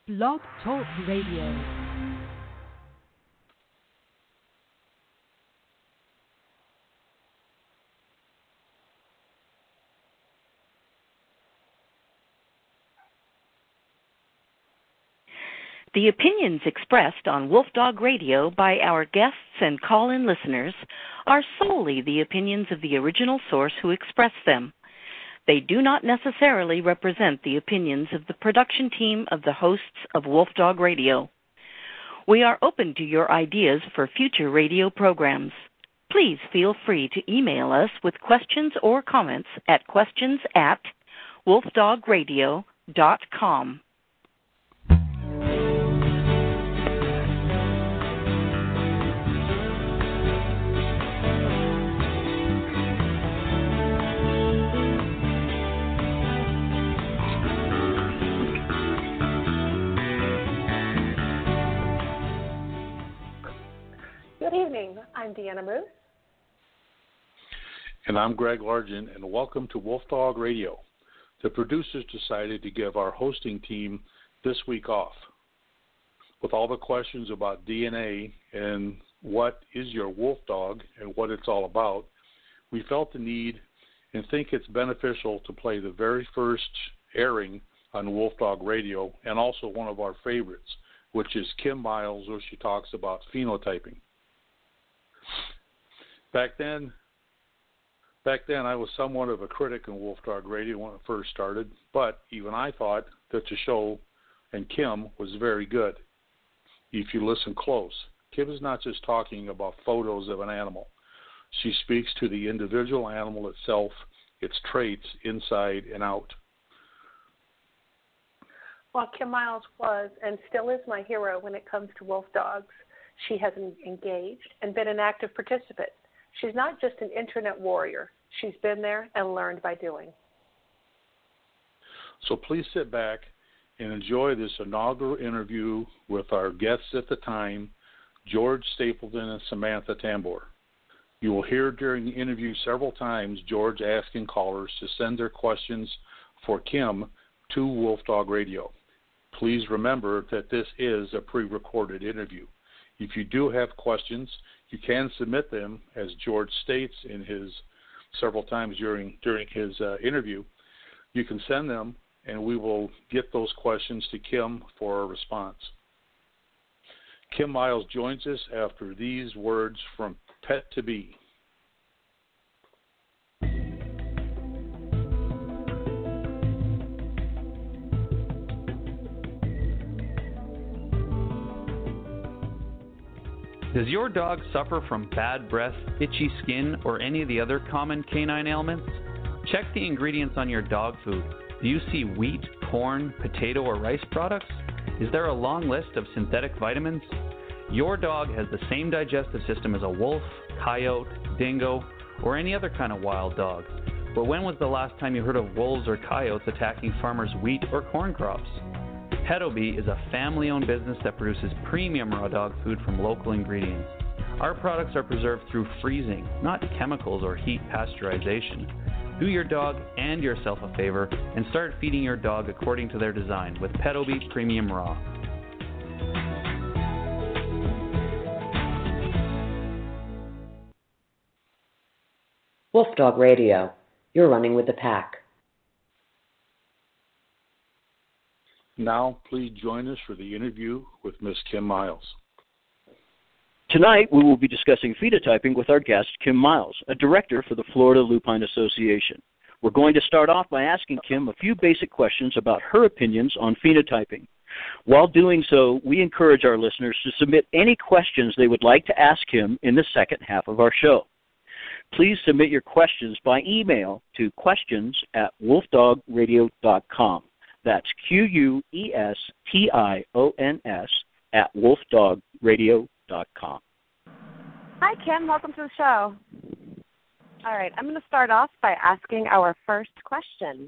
Blog Talk Radio. The opinions expressed on Wolf Dog Radio by our guests and call-in listeners are solely the opinions of the original source who expressed them. They do not necessarily represent the opinions of the production team of the hosts of Wolf Dog Radio. We are open to your ideas for future radio programs. Please feel free to email us with questions or comments at questions@wolfdogradio.com. Good evening. I'm Deanna Moose. And I'm Greg Largent, and welcome to Wolf Dog Radio. The producers decided to give our hosting team this week off. With all the questions about DNA and what is your wolf dog and what it's all about, we felt the need and think it's beneficial to play the very first airing on Wolf Dog Radio, and also one of our favorites, which is Kim Miles, where she talks about phenotyping. Back then, I was somewhat of a critic in Wolf Dog Radio when it first started, but even I thought that the show and Kim was very good. If you listen close, Kim is not just talking about photos of an animal. She speaks to the individual animal itself, its traits inside and out. Well, Kim Miles was and still is my hero when it comes to wolf dogs. She has engaged and been an active participant. She's not just an internet warrior. She's been there and learned by doing. So please sit back and enjoy this inaugural interview with our guests at the time, George Stapleton and Samantha Tambor. You will hear during the interview several times George asking callers to send their questions for Kim to Wolf Dog Radio. Please remember that this is a pre-recorded interview. If you do have questions, you can submit them, as George states in his several times during his interview. You can send them, and we will get those questions to Kim for a response. Kim Miles joins us after these words from Pet to Be. Does your dog suffer from bad breath, itchy skin, or any of the other common canine ailments? Check the ingredients on your dog food. Do you see wheat, corn, potato, or rice products? Is there a long list of synthetic vitamins? Your dog has the same digestive system as a wolf, coyote, dingo, or any other kind of wild dog. But when was the last time you heard of wolves or coyotes attacking farmers' wheat or corn crops? Petobee is a family-owned business that produces premium raw dog food from local ingredients. Our products are preserved through freezing, not chemicals or heat pasteurization. Do your dog and yourself a favor and start feeding your dog according to their design with Petobee Premium Raw. Wolf Dog Radio. You're running with the pack. Now, please join us for the interview with Miss Kim Miles. Tonight, we will be discussing phenotyping with our guest, Kim Miles, a director for the Florida Lupine Association. We're going to start off by asking Kim a few basic questions about her opinions on phenotyping. While doing so, we encourage our listeners to submit any questions they would like to ask Kim in the second half of our show. Please submit your questions by email to questions@wolfdogradio.com. That's QUESTIONS@wolfdogradio.com. Hi, Kim. Welcome to the show. All right, I'm going to start off by asking our first question.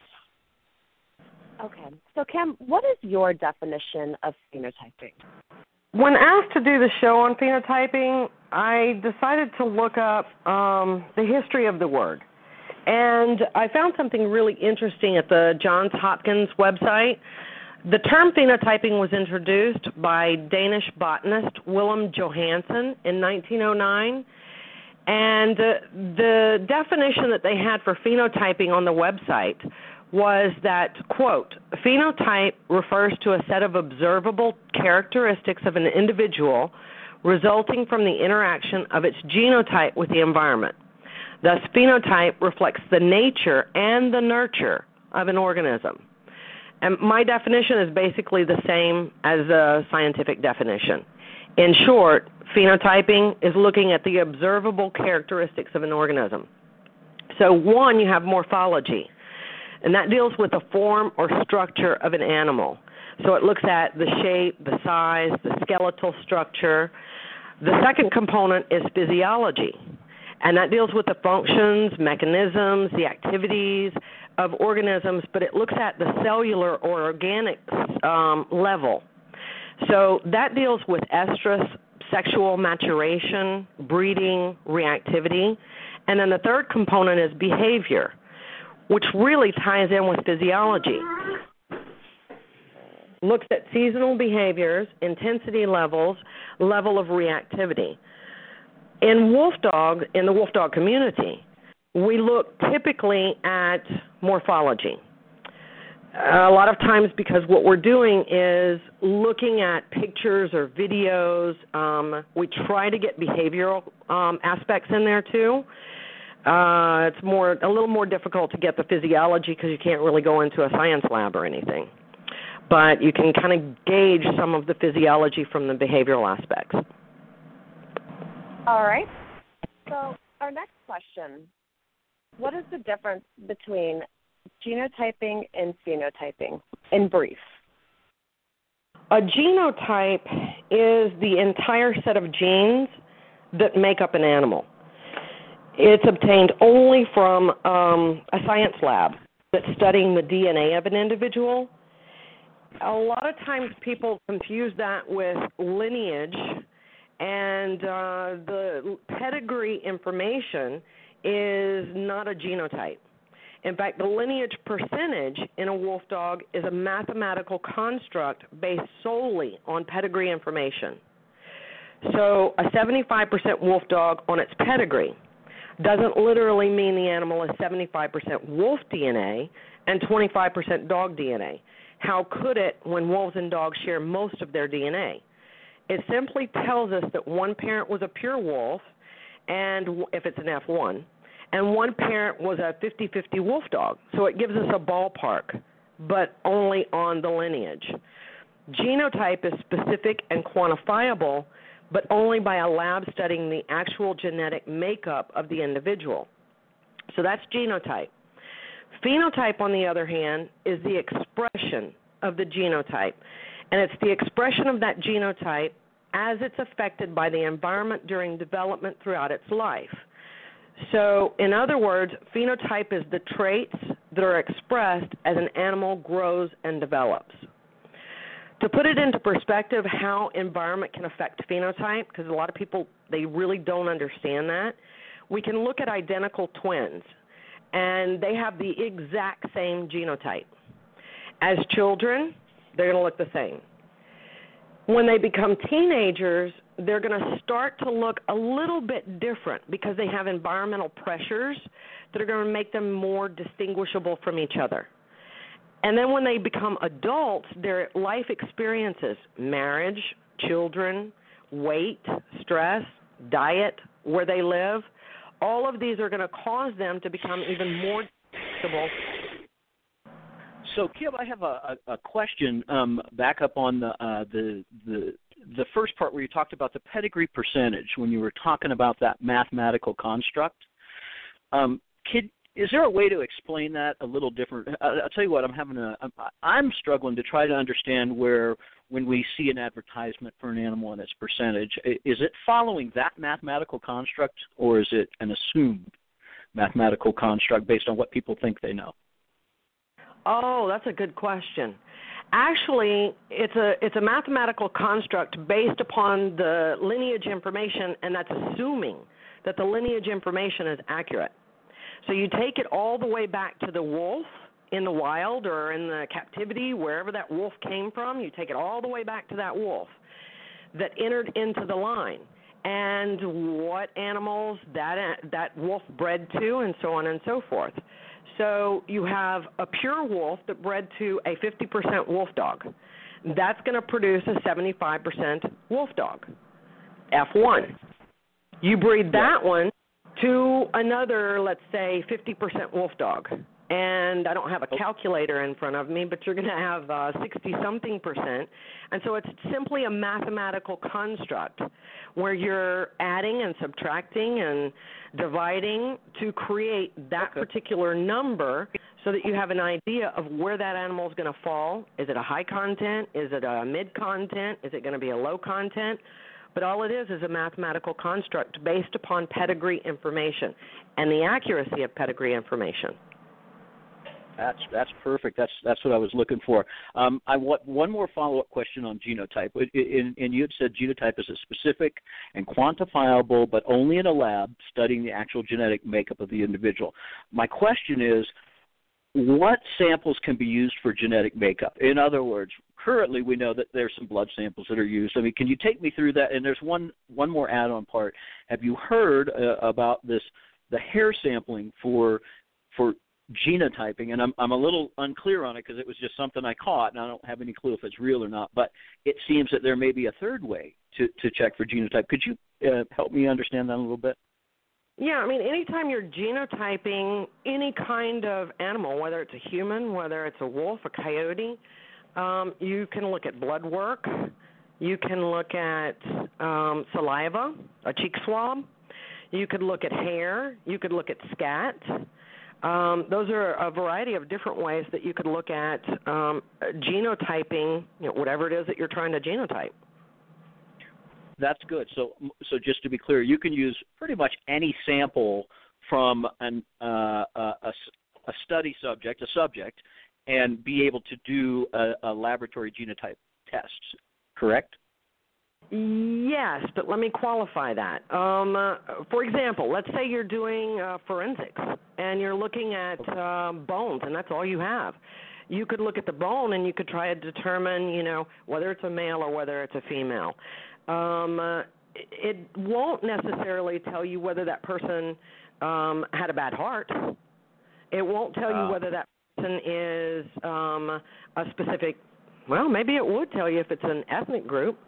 Okay, so Kim, what is your definition of phenotyping? When asked to do the show on phenotyping, I decided to look up the history of the word. And I found something really interesting at the Johns Hopkins website. The term phenotyping was introduced by Danish botanist Willem Johansen in 1909, and the definition that they had for phenotyping on the website was that, quote, phenotype refers to a set of observable characteristics of an individual resulting from the interaction of its genotype with the environment. Thus, phenotype reflects the nature and the nurture of an organism. And my definition is basically the same as the scientific definition. In short, phenotyping is looking at the observable characteristics of an organism. So one, you have morphology, and that deals with the form or structure of an animal. So it looks at the shape, the size, the skeletal structure. The second component is physiology, and that deals with the functions, mechanisms, the activities of organisms, but it looks at the cellular or organic level. So that deals with estrus, sexual maturation, breeding, reactivity. And then the third component is behavior, which really ties in with physiology. Looks at seasonal behaviors, intensity levels, level of reactivity. In the wolf dog community, we look typically at morphology. A lot of times because what we're doing is looking at pictures or videos. We try to get behavioral aspects in there too. It's a little more difficult to get the physiology because you can't really go into a science lab or anything. But you can kind of gauge some of the physiology from the behavioral aspects. All right. So our next question, what is the difference between genotyping and phenotyping in brief? A genotype is the entire set of genes that make up an animal. It's obtained only from a science lab that's studying the DNA of an individual. A lot of times people confuse that with lineage, and the pedigree information is not a genotype. In fact, the lineage percentage in a wolf dog is a mathematical construct based solely on pedigree information. So a 75% wolf dog on its pedigree doesn't literally mean the animal is 75% wolf DNA and 25% dog DNA. How could it when wolves and dogs share most of their DNA? It simply tells us that one parent was a pure wolf, and if it's an F1, and one parent was a 50-50 wolf dog. So it gives us a ballpark, but only on the lineage. Genotype is specific and quantifiable, but only by a lab studying the actual genetic makeup of the individual. So that's genotype. Phenotype, on the other hand, is the expression of the genotype, and it's the expression of that genotype as it's affected by the environment during development throughout its life. So, in other words, phenotype is the traits that are expressed as an animal grows and develops. To put it into perspective how environment can affect phenotype, because a lot of people, they really don't understand that, we can look at identical twins, and they have the exact same genotype. As children, they're going to look the same. When they become teenagers, they're going to start to look a little bit different because they have environmental pressures that are going to make them more distinguishable from each other. And then when they become adults, their life experiences, marriage, children, weight, stress, diet, where they live, all of these are going to cause them to become even more distinguishable. So, Kim, I have a question back up on the first part where you talked about the pedigree percentage when you were talking about that mathematical construct. Is there a way to explain that a little different? I'll tell you what, I'm struggling to try to understand where when we see an advertisement for an animal and its percentage, is it following that mathematical construct or is it an assumed mathematical construct based on what people think they know? Oh, that's a good question. Actually, it's a mathematical construct based upon the lineage information, and that's assuming that the lineage information is accurate. So you take it all the way back to the wolf, in the wild or in the captivity, wherever that wolf came from, you take it all the way back to that wolf that entered into the line, and what animals that wolf bred to, and so on and so forth. So you have a pure wolf that bred to a 50% wolf dog. That's going to produce a 75% wolf dog, F1. You breed that one to another, let's say, 50% wolf dog. And I don't have a calculator in front of me, but you're going to have 60-something%. And so it's simply a mathematical construct where you're adding and subtracting and dividing to create that particular number so that you have an idea of where that animal is going to fall. Is it a high content? Is it a mid content? Is it going to be a low content? But all it is a mathematical construct based upon pedigree information and the accuracy of pedigree information. That's perfect. That's what I was looking for. I want one more follow-up question on genotype. And you had said genotype is a specific and quantifiable, but only in a lab, studying the actual genetic makeup of the individual. My question is, what samples can be used for genetic makeup? In other words, currently we know that there's some blood samples that are used. I mean, can you take me through that? And there's one more add-on part. Have you heard about the hair sampling for genotyping? And I'm a little unclear on it because it was just something I caught, and I don't have any clue if it's real or not. But it seems that there may be a third way to check for genotype. Could you help me understand that a little bit? Yeah, I mean, anytime you're genotyping any kind of animal, whether it's a human, whether it's a wolf, a coyote, you can look at blood work. You can look at saliva, a cheek swab. You could look at hair. You could look at scat. Those are a variety of different ways that you could look at genotyping, whatever it is that you're trying to genotype. That's good. So just to be clear, you can use pretty much any sample from a study subject, and be able to do a laboratory genotype test, correct? Yes, but let me qualify that. For example, let's say you're doing forensics, and you're looking at bones, and that's all you have. You could look at the bone, and you could try to determine, whether it's a male or whether it's a female. It won't necessarily tell you whether that person had a bad heart. It won't tell you whether that person is a specific, well, maybe it would tell you if it's an ethnic group.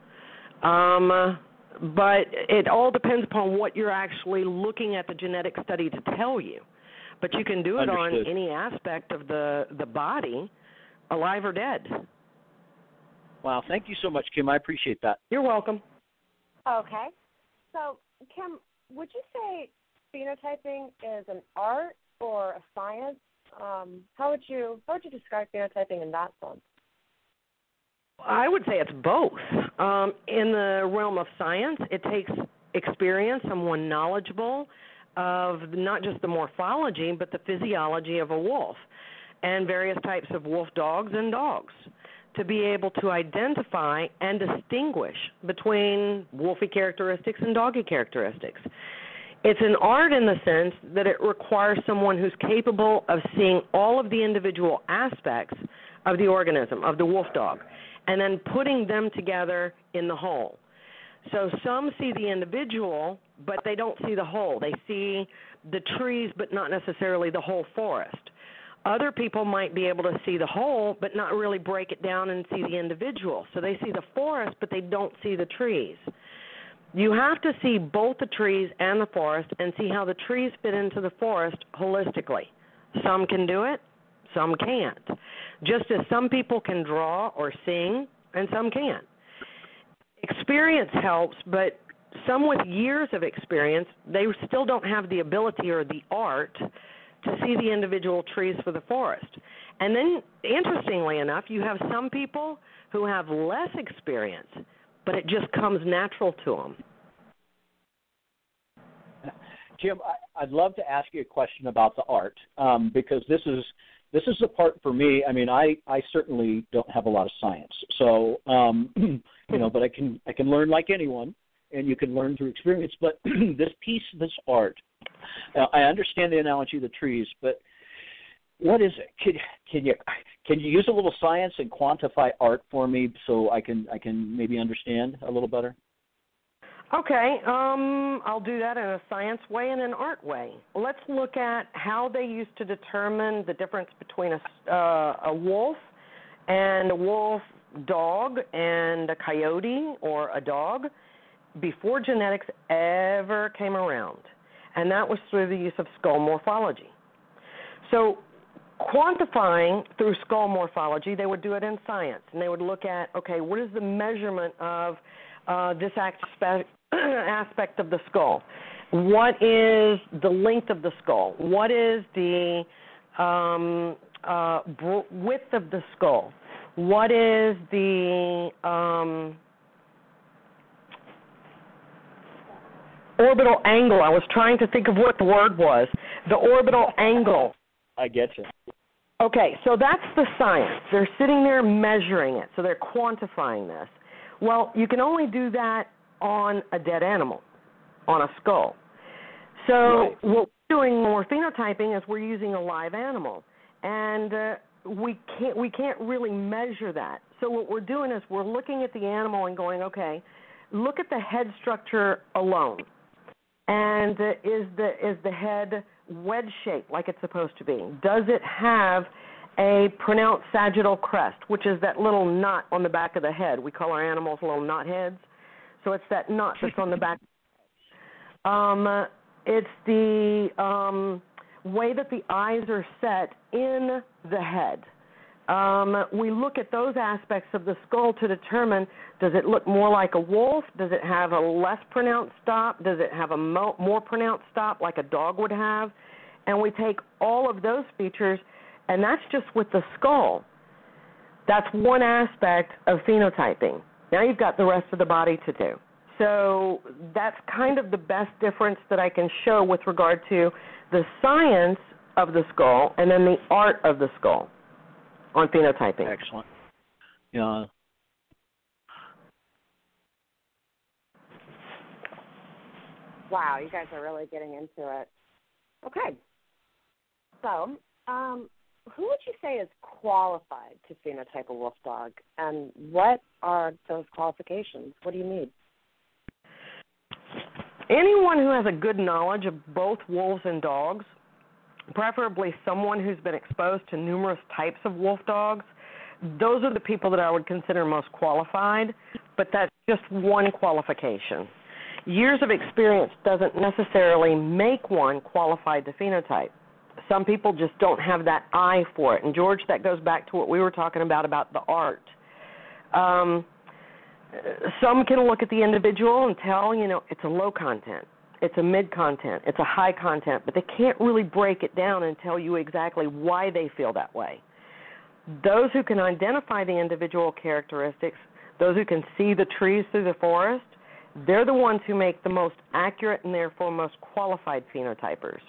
But it all depends upon what you're actually looking at the genetic study to tell you. But you can do it on any aspect of the body, alive or dead. Wow, thank you so much, Kim. I appreciate that. You're welcome. Okay. So, Kim, would you say phenotyping is an art or a science? How would you describe phenotyping in that sense? I would say it's both. In the realm of science, it takes experience, someone knowledgeable of not just the morphology, but the physiology of a wolf and various types of wolf dogs and dogs to be able to identify and distinguish between wolfy characteristics and doggy characteristics. It's an art in the sense that it requires someone who's capable of seeing all of the individual aspects of the organism, of the wolf dog, and then putting them together in the whole. So some see the individual, but they don't see the whole. They see the trees, but not necessarily the whole forest. Other people might be able to see the whole, but not really break it down and see the individual. So they see the forest, but they don't see the trees. You have to see both the trees and the forest and see how the trees fit into the forest holistically. Some can do it, some can't. Just as some people can draw or sing, and some can't. Experience helps, but some with years of experience, they still don't have the ability or the art to see the individual trees for the forest. And then, interestingly enough, you have some people who have less experience, but it just comes natural to them. Jim, I'd love to ask you a question about the art, because this is the part for me. I mean, I certainly don't have a lot of science, so but I can learn like anyone, and you can learn through experience. But this art, I understand the analogy of the trees, but What is it? Can you use a little science and quantify art for me so I can maybe understand a little better? Okay, I'll do that in a science way and an art way. Let's look at how they used to determine the difference between a wolf and a wolf dog and a coyote or a dog before genetics ever came around, and that was through the use of skull morphology. So quantifying through skull morphology, they would do it in science, and they would look at, okay, what is the measurement of this aspect of the skull? What is the length of the skull? What is the width of the skull? What is the orbital angle? I was trying to think of what the word was. The orbital angle. I get you. Okay, so that's the science. They're sitting there measuring it, so they're quantifying this. Well, you can only do that on a dead animal, on a skull. So right. What we're doing when we're phenotyping is we're using a live animal, and we can't really measure that. So what we're doing is we're looking at the animal and going, okay, look at the head structure alone, and is the head wedge-shaped like it's supposed to be? Does it have a pronounced sagittal crest, which is that little knot on the back of the head? We call our animals little knot heads. So it's that knot that's on the back. It's the way that the eyes are set in the head. We look at those aspects of the skull to determine, does it look more like a wolf? Does it have a less pronounced stop? Does it have a more pronounced stop like a dog would have? And we take all of those features, and that's just with the skull. That's one aspect of phenotyping. Now you've got the rest of the body to do. So that's kind of the best difference that I can show with regard to the science of the skull and then the art of the skull on phenotyping. Excellent. Yeah. Wow, you guys are really getting into it. Okay. So, who would you say is qualified to phenotype a wolf dog, and what are those qualifications? What do you need? Anyone who has a good knowledge of both wolves and dogs, preferably someone who's been exposed to numerous types of wolf dogs, those are the people that I would consider most qualified, but that's just one qualification. Years of experience doesn't necessarily make one qualified to phenotype. Some people just don't have that eye for it. And, George, that goes back to what we were talking about the art. Some can look at the individual and tell, it's a low content, it's a mid content, it's a high content, but they can't really break it down and tell you exactly why they feel that way. Those who can identify the individual characteristics, those who can see the trees through the forest, they're the ones who make the most accurate and therefore most qualified phenotypers.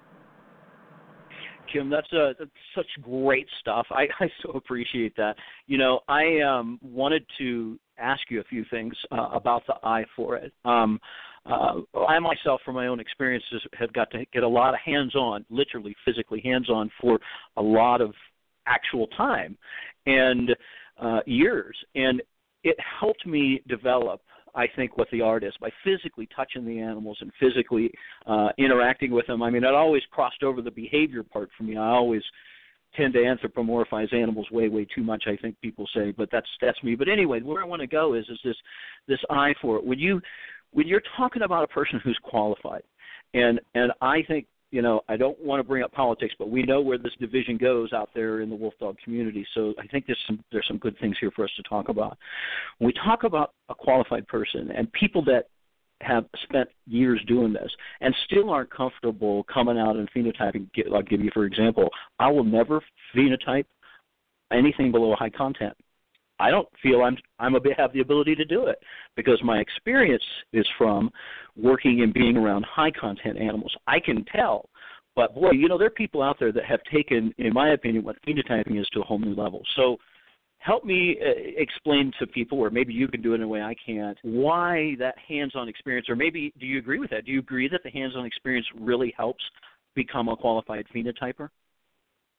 Kim, that's such great stuff. I so appreciate that. I wanted to ask you a few things about the eye for it. I myself, from my own experiences, have got to get a lot of hands-on, literally physically hands-on for a lot of actual time and years. And it helped me develop, I think, what the art is by physically touching the animals and physically interacting with them. I mean, it always crossed over the behavior part for me. I always tend to anthropomorphize animals way too much, I think people say, but that's me. But anyway, where I want to go is this eye for it. When you're talking about a person who's qualified, and I think, I don't want to bring up politics, but we know where this division goes out there in the wolf dog community. So I think there's some good things here for us to talk about. When we talk about a qualified person and people that have spent years doing this and still aren't comfortable coming out and phenotyping, I'll give you, for example, I will never phenotype anything below high content. I don't feel have the ability to do it because my experience is from working and being around high content animals. I can tell, but boy, there are people out there that have taken, in my opinion, what phenotyping is to a whole new level. So help me explain to people, or maybe you can do it in a way I can't, why that hands-on experience, or maybe do you agree with that? Do you agree that the hands-on experience really helps become a qualified phenotyper?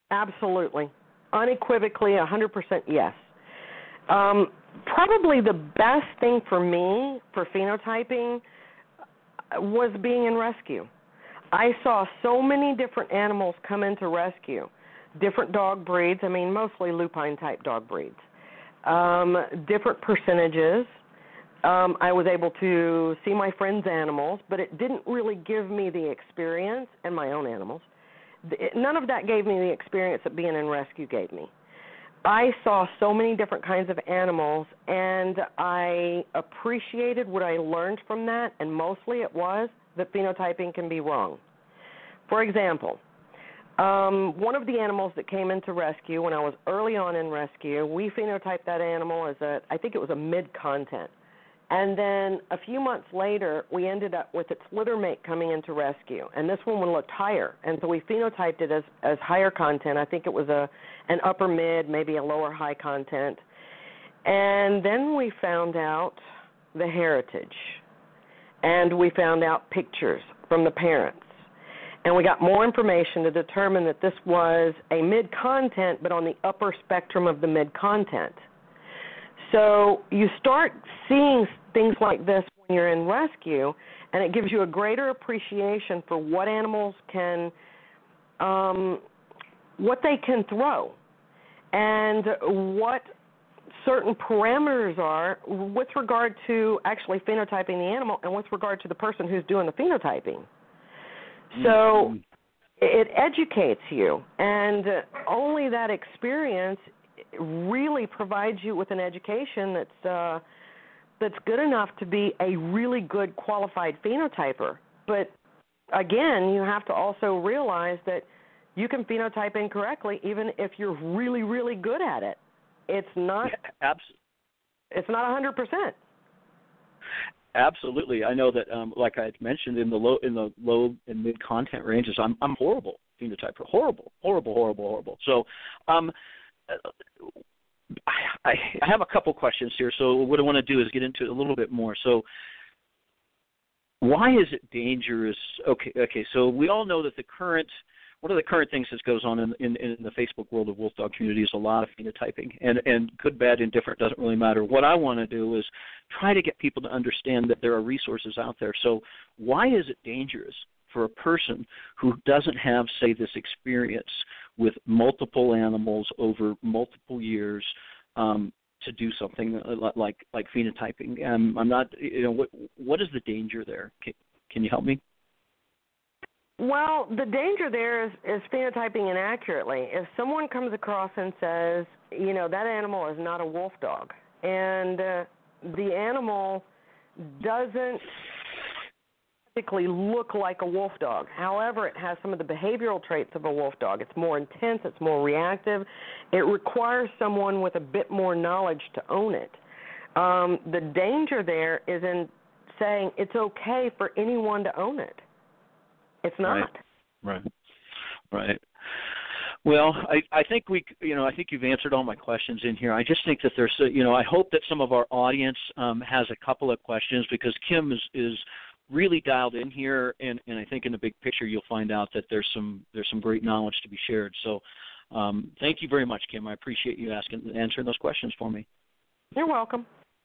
Absolutely. Unequivocally, 100% yes. Probably the best thing for me for phenotyping was being in rescue. I saw so many different animals come into rescue, different dog breeds, mostly lupine-type dog breeds, different percentages. I was able to see my friends' animals, but it didn't really give me the experience, and my own animals. None of that gave me the experience that being in rescue gave me. I saw so many different kinds of animals, and I appreciated what I learned from that, and mostly it was that phenotyping can be wrong. For example, one of the animals that came into rescue when I was early on in rescue, we phenotyped that animal as I think it was a mid-content. And then a few months later, we ended up with its litter mate coming into rescue, and this one looked higher, and so we phenotyped it as higher content. I think it was an upper mid, maybe a lower high content. And then we found out the heritage, and we found out pictures from the parents, and we got more information to determine that this was a mid-content, but on the upper spectrum of the mid-content. So you start seeing things like this when you're in rescue, and it gives you a greater appreciation for what animals can, what they can throw, and what certain parameters are with regard to actually phenotyping the animal and with regard to the person who's doing the phenotyping. So it educates you, and only that experience really provides you with an education that's good enough to be a really good qualified phenotyper. But again, you have to also realize that you can phenotype incorrectly even if you're really, really good at it. It's not. Yeah, it's not 100%. Absolutely. I know that, like I had mentioned, in the low and mid content ranges, I'm horrible phenotyper. Horrible. So, I have a couple questions here. So what I want to do is get into it a little bit more. So, why is it dangerous? Okay. So we all know that one of the current things that goes on in the Facebook world of wolf dog community is a lot of phenotyping, and good, bad, indifferent doesn't really matter. What I want to do is try to get people to understand that there are resources out there. So why is it dangerous for a person who doesn't have, say, this experience with multiple animals over multiple years to do something like phenotyping? I'm not, what is the danger there? Can you help me? Well, the danger there is phenotyping inaccurately. If someone comes across and says, that animal is not a wolf dog, and the animal doesn't typically look like a wolf dog. However, it has some of the behavioral traits of a wolf dog. It's more intense. It's more reactive. It requires someone with a bit more knowledge to own it. The danger there is in saying it's okay for anyone to own it. It's not. Right. Well, I think I think you've answered all my questions in here. I just think that there's, I hope that some of our audience has a couple of questions, because Kim is really dialed in here, and I think in the big picture you'll find out that there's some great knowledge to be shared. So, thank you very much, Kim. I appreciate you answering those questions for me. You're welcome.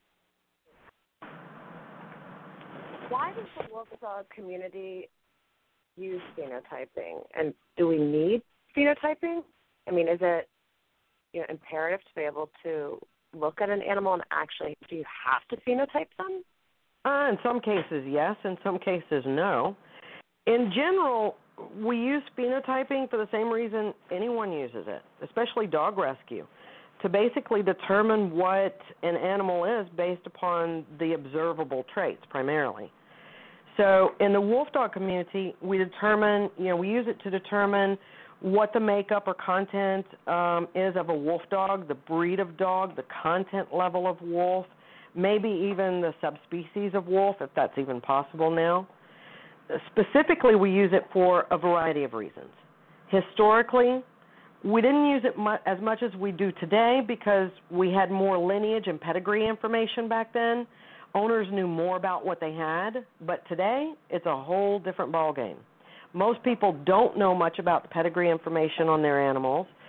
Why does the wolf dog community use phenotyping, and do we need phenotyping? Is it imperative to be able to look at an animal and actually, do you have to phenotype them? In some cases, yes. In some cases, no. In general, we use phenotyping for the same reason anyone uses it, especially dog rescue, to basically determine what an animal is based upon the observable traits primarily. So in the wolf dog community, we use it to determine what the makeup or content is of a wolf dog, the breed of dog, the content level of wolf, maybe even the subspecies of wolf, if that's even possible now. Specifically, we use it for a variety of reasons. Historically, we didn't use it as much as we do today because we had more lineage and pedigree information back then. Owners knew more about what they had, but today it's a whole different ballgame. Most people don't know much about the pedigree information on their animals.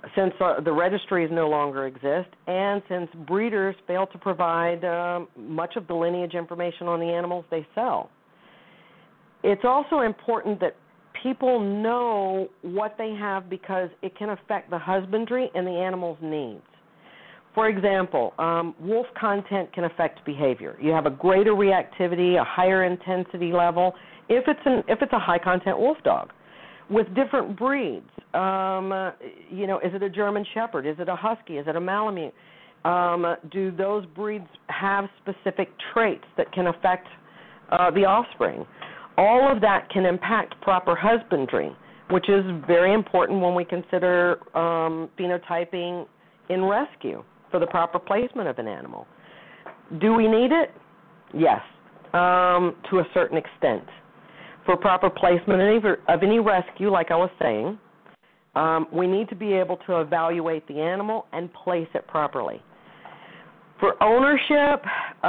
since the registries no longer exist, and since breeders fail to provide much of the lineage information on the animals they sell. It's also important that people know what they have because it can affect the husbandry and the animal's needs. For example, wolf content can affect behavior. You have a greater reactivity, a higher intensity level if it's a high content wolf dog. With different breeds, is it a German Shepherd? Is it a Husky? Is it a Malamute? Do those breeds have specific traits that can affect the offspring? All of that can impact proper husbandry, which is very important when we consider phenotyping in rescue for the proper placement of an animal. Do we need it? Yes, to a certain extent. For proper placement of any rescue, like I was saying, we need to be able to evaluate the animal and place it properly. For ownership,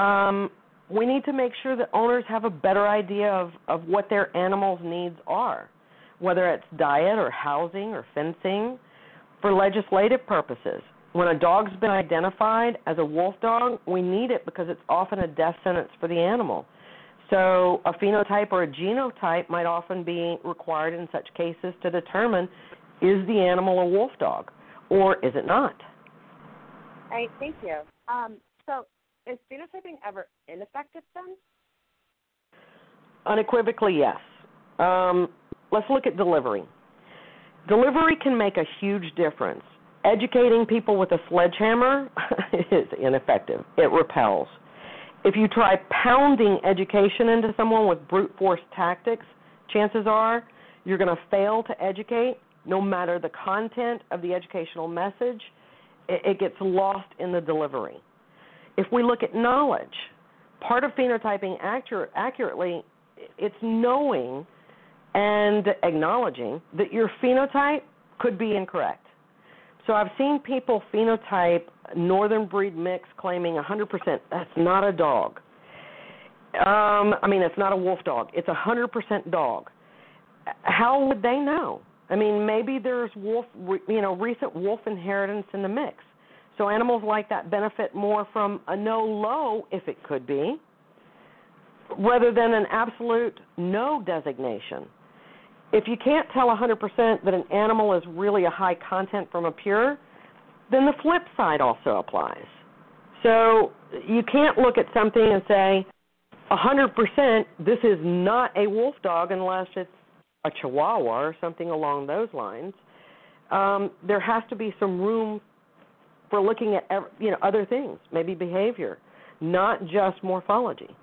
we need to make sure that owners have a better idea of what their animal's needs are, whether it's diet or housing or fencing. For legislative purposes, when a dog's been identified as a wolf dog, we need it because it's often a death sentence for the animal. So a phenotype or a genotype might often be required in such cases to determine, is the animal a wolf dog or is it not? All right, thank you. So is phenotyping ever ineffective then? Unequivocally, yes. Let's look at delivery. Delivery can make a huge difference. Educating people with a sledgehammer is ineffective. It repels. If you try pounding education into someone with brute force tactics, chances are you're going to fail to educate no matter the content of the educational message. It gets lost in the delivery. If we look at knowledge, part of phenotyping accurately, it's knowing and acknowledging that your phenotype could be incorrect. So I've seen people phenotype northern breed mix claiming 100% that's not a dog. It's not a wolf dog. It's 100% dog. How would they know? Maybe there's recent wolf inheritance in the mix. So animals like that benefit more from a no-low, if it could be, rather than an absolute no designation. If you can't tell 100% that an animal is really a high content from a pure, then the flip side also applies. So you can't look at something and say 100% this is not a wolf dog unless it's a Chihuahua or something along those lines. There has to be some room for looking at other things, maybe behavior, not just morphology.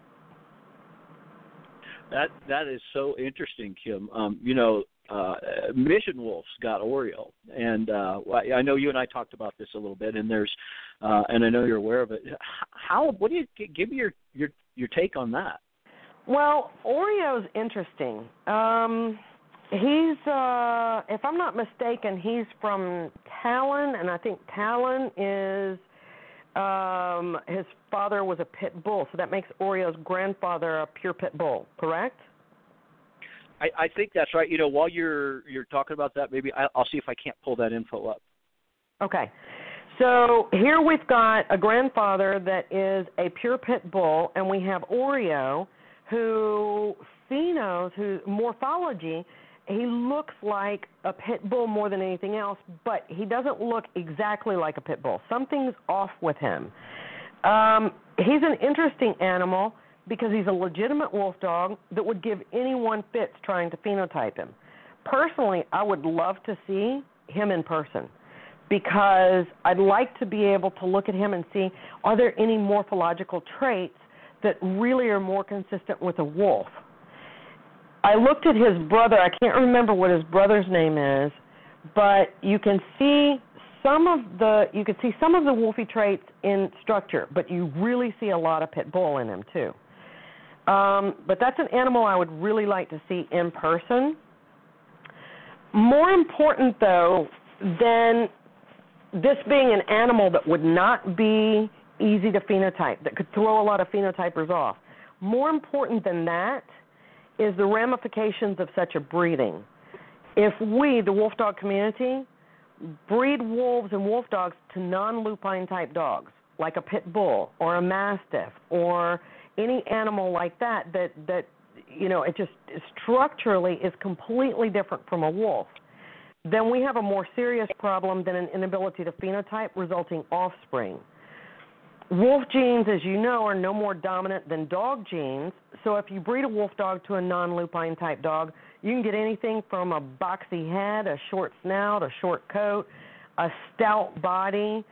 That is so interesting, Kim. Mission Wolves got Oreo, and I know you and I talked about this a little bit, and and I know you're aware of it. What do you give me your take on that? Well, Oreo's interesting. He's, if I'm not mistaken, he's from Talon, and I think Talon is. His father was a pit bull, so that makes Oreo's grandfather a pure pit bull, correct? I think that's right. While you're talking about that, maybe I'll see if I can't pull that info up. Okay. So here we've got a grandfather that is a pure pit bull, and we have Oreo, whose morphology, he looks like a pit bull more than anything else, but he doesn't look exactly like a pit bull. Something's off with him. He's an interesting animal because he's a legitimate wolf dog that would give anyone fits trying to phenotype him. Personally, I would love to see him in person because I'd like to be able to look at him and see, are there any morphological traits that really are more consistent with a wolf? I looked at his brother. I can't remember what his brother's name is, but you can see some of the wolfy traits in structure, but you really see a lot of pit bull in him too. But that's an animal I would really like to see in person. More important, though, than this being an animal that would not be easy to phenotype, that could throw a lot of phenotypers off, more important than that is the ramifications of such a breeding. If we, the wolf dog community, breed wolves and wolf dogs to non-lupine type dogs, like a pit bull or a mastiff or any animal like that it just structurally is completely different from a wolf, then we have a more serious problem than an inability to phenotype resulting offspring. Wolf genes, as you know, are no more dominant than dog genes, so if you breed a wolf dog to a non-lupine type dog, you can get anything from a boxy head, a short snout, a short coat, a stout body,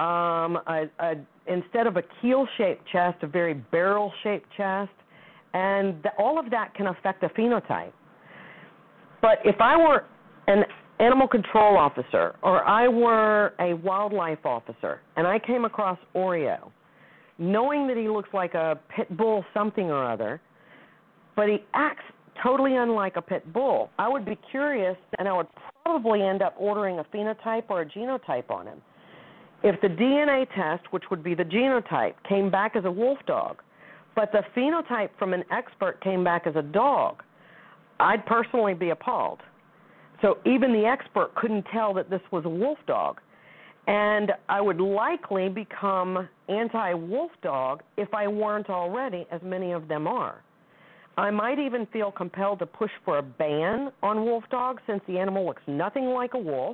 instead of a keel-shaped chest, a very barrel-shaped chest, and all of that can affect the phenotype. But if I were an animal control officer or I were a wildlife officer and I came across Oreo, knowing that he looks like a pit bull something or other, but he acts totally unlike a pit bull, I would be curious and I would probably end up ordering a phenotype or a genotype on him. If the DNA test, which would be the genotype, came back as a wolf dog, but the phenotype from an expert came back as a dog, I'd personally be appalled. So even the expert couldn't tell that this was a wolf dog. And I would likely become anti-wolf dog if I weren't already, as many of them are. I might even feel compelled to push for a ban on wolf dogs since the animal looks nothing like a wolf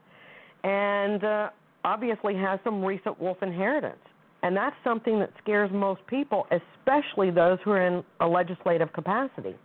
and obviously has some recent wolf inheritance. And that's something that scares most people, especially those who are in a legislative capacity.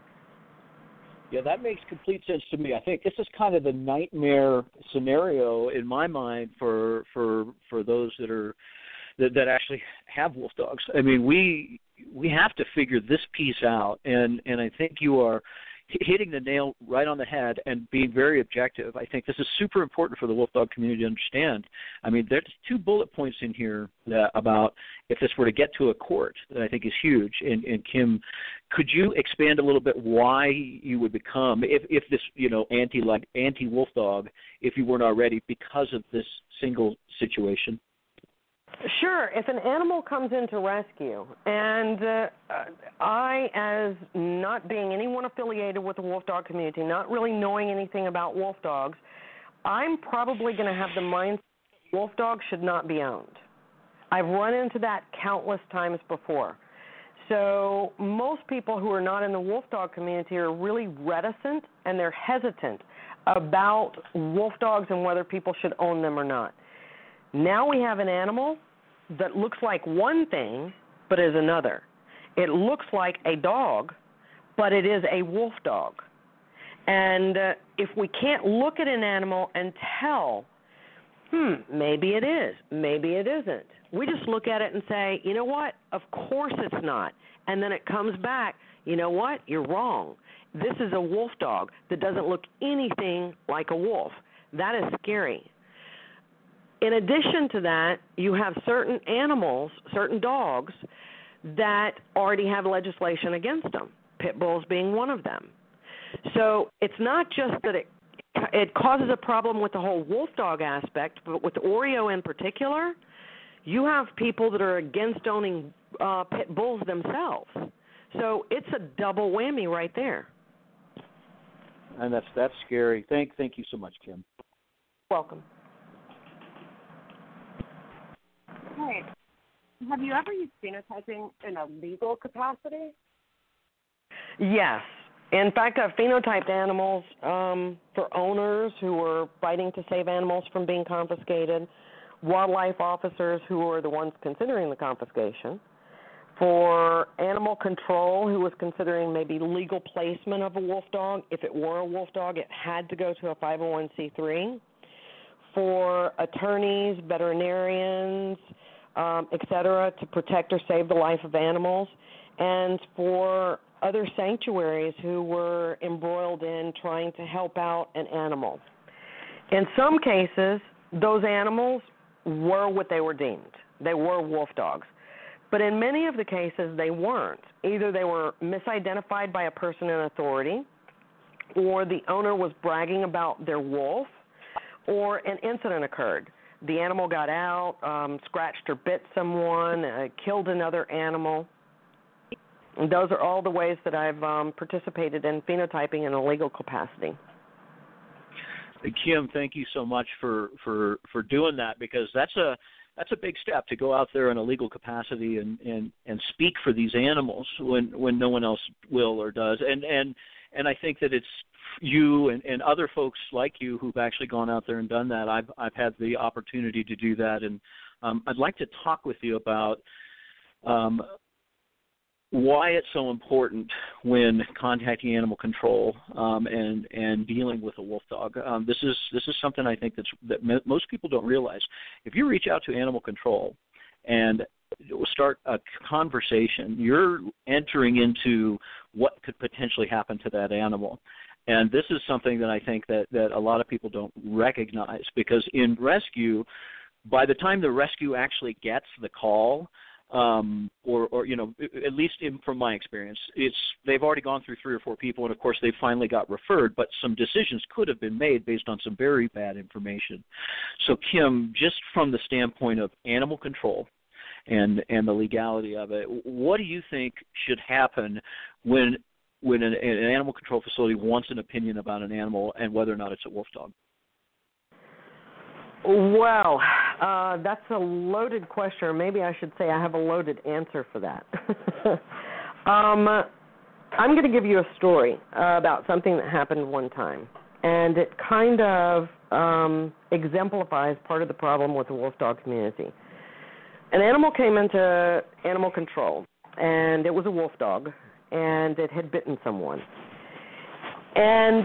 Yeah, that makes complete sense to me. I think this is kind of the nightmare scenario in my mind for those that actually have wolf dogs. I mean, we have to figure this piece out, and I think you are hitting the nail right on the head and being very objective. I think this is super important for the wolf dog community to understand. I mean, there's 2 bullet points in here about if this were to get to a court that I think is huge. And Kim, could you expand a little bit why you would become, if this, anti-wolf dog, if you weren't already, because of this single situation? Sure. If an animal comes into rescue, and I, as not being anyone affiliated with the wolf dog community, not really knowing anything about wolf dogs, I'm probably going to have the mindset that wolf dogs should not be owned. I've run into that countless times before. So most people who are not in the wolf dog community are really reticent and they're hesitant about wolf dogs and whether people should own them or not. Now we have an animal that looks like one thing but is another. It looks like a dog, but it is a wolf dog. And if we can't look at an animal and tell, maybe it is, maybe it isn't, we just look at it and say, you know what, of course it's not. And then it comes back, you know what, you're wrong. This is a wolf dog that doesn't look anything like a wolf. That is scary. In addition to that, you have certain animals, certain dogs, that already have legislation against them, pit bulls being one of them. So it's not just that it causes a problem with the whole wolf dog aspect, but with Oreo in particular, you have people that are against owning pit bulls themselves. So it's a double whammy right there. And that's scary. Thank you so much, Kim. Welcome. Hey, have you ever used phenotyping in a legal capacity? Yes. In fact, I've phenotyped animals for owners who are fighting to save animals from being confiscated, wildlife officers who are the ones considering the confiscation, for animal control who was considering maybe legal placement of a wolf dog. If it were a wolf dog, it had to go to a 501c3. For attorneys, veterinarians, et cetera, to protect or save the life of animals, and for other sanctuaries who were embroiled in trying to help out an animal. In some cases, those animals were what they were deemed. They were wolf dogs. But in many of the cases, they weren't. Either they were misidentified by a person in authority, or the owner was bragging about their wolf, or an incident occurred. The animal got out, scratched or bit someone, killed another animal. And those are all the ways that I've participated in phenotyping in a legal capacity. Kim, thank you so much for doing that, because that's a big step to go out there in a legal capacity and speak for these animals when no one else will or does. And I think that it's you and other folks like you who've actually gone out there and done that. I've had the opportunity to do that, and I'd like to talk with you about why it's so important when contacting animal control and dealing with a wolf dog. This is something I think that most people don't realize. If you reach out to animal control and start a conversation, you're entering into what could potentially happen to that animal. And this is something that I think that a lot of people don't recognize, because in rescue, by the time the rescue actually gets the call, or you know, at least from my experience, they've already gone through 3 or 4 people, and of course they finally got referred, but some decisions could have been made based on some very bad information. So Kim, just from the standpoint of animal control and the legality of it, what do you think should happen when an animal control facility wants an opinion about an animal and whether or not it's a wolf dog? Well, that's a loaded question, or maybe I should say I have a loaded answer for that. I'm going to give you a story about something that happened one time, and it kind of exemplifies part of the problem with the wolf dog community. An animal came into animal control, and it was a wolf dog, and it had bitten someone. And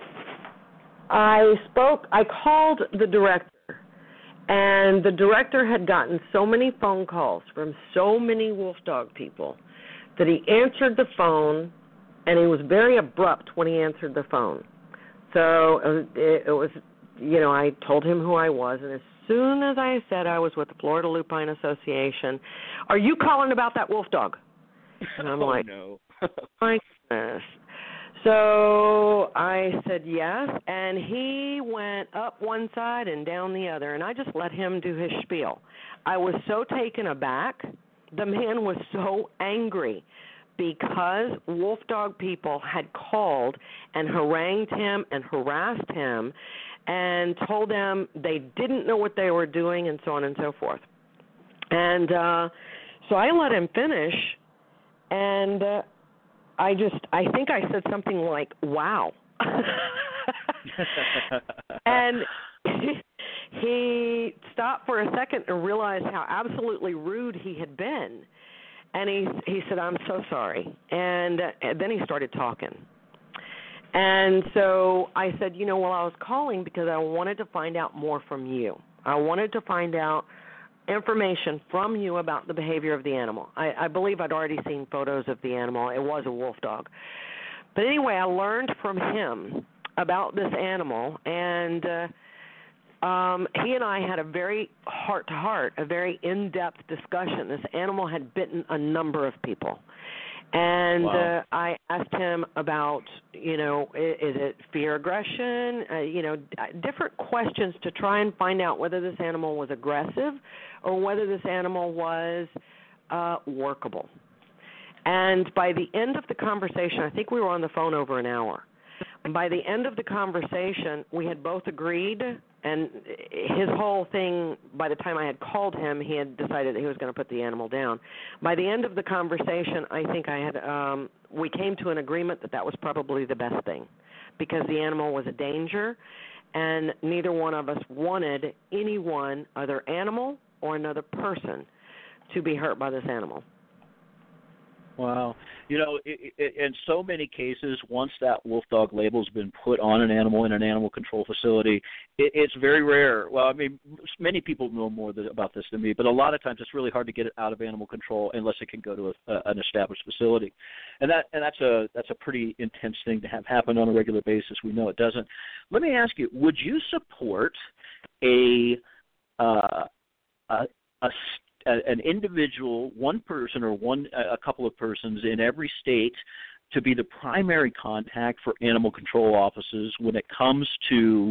I called the director. And the director had gotten so many phone calls from so many wolf dog people that he answered the phone, and he was very abrupt when he answered the phone. So it was, you know, I told him who I was, and as soon as I said I was with the Florida Lupine Association, "Are you calling about that wolf dog?" And I'm like, no. My goodness. So I said yes, and he went up one side and down the other, and I just let him do his spiel. I was so taken aback. The man was so angry because wolf dog people had called and harangued him and harassed him and told them they didn't know what they were doing and so on and so forth. And so I let him finish, and I think I said something like, "Wow." And he stopped for a second and realized how absolutely rude he had been. And he said, "I'm so sorry." And then he started talking. And so I said, well, I was calling because I wanted to find out more from you. I wanted to find out information from you about the behavior of the animal. I believe I'd already seen photos of the animal. It was a wolf dog. But anyway, I learned from him about this animal, and he and I had a very heart-to-heart, a very in-depth discussion. This animal had bitten a number of people. And wow. I asked him about, is it fear, aggression, different questions to try and find out whether this animal was aggressive or whether this animal was workable. And by the end of the conversation, I think we were on the phone over an hour. By the end of the conversation, we had both agreed, and his whole thing, by the time I had called him, he had decided that he was going to put the animal down. By the end of the conversation, I think we came to an agreement that was probably the best thing, because the animal was a danger, and neither one of us wanted anyone, other animal or another person, to be hurt by this animal. Wow. In so many cases, once that wolf dog label's been put on an animal in an animal control facility, it's very rare. Well, I mean, many people know more about this than me, but a lot of times it's really hard to get it out of animal control unless it can go to an established facility. And that's a pretty intense thing to have happen on a regular basis. We know it doesn't. Let me ask you, would you support an individual, one person or a couple of persons in every state to be the primary contact for animal control offices when it comes to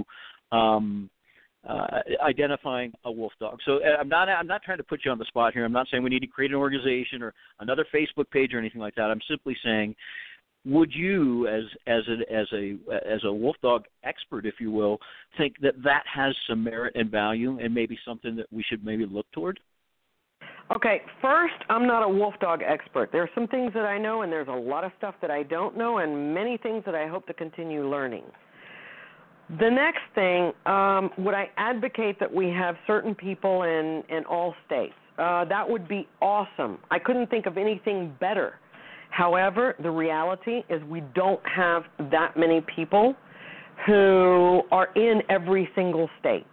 identifying a wolf dog? So I'm not trying to put you on the spot here. I'm not saying we need to create an organization or another Facebook page or anything like that. I'm simply saying, would you, as a wolf dog expert, if you will, think that has some merit and value, and maybe something that we should maybe look toward? Okay, first, I'm not a wolf dog expert. There are some things that I know, and there's a lot of stuff that I don't know, and many things that I hope to continue learning. The next thing, would I advocate that we have certain people in all states? That would be awesome. I couldn't think of anything better. However, the reality is we don't have that many people who are in every single state.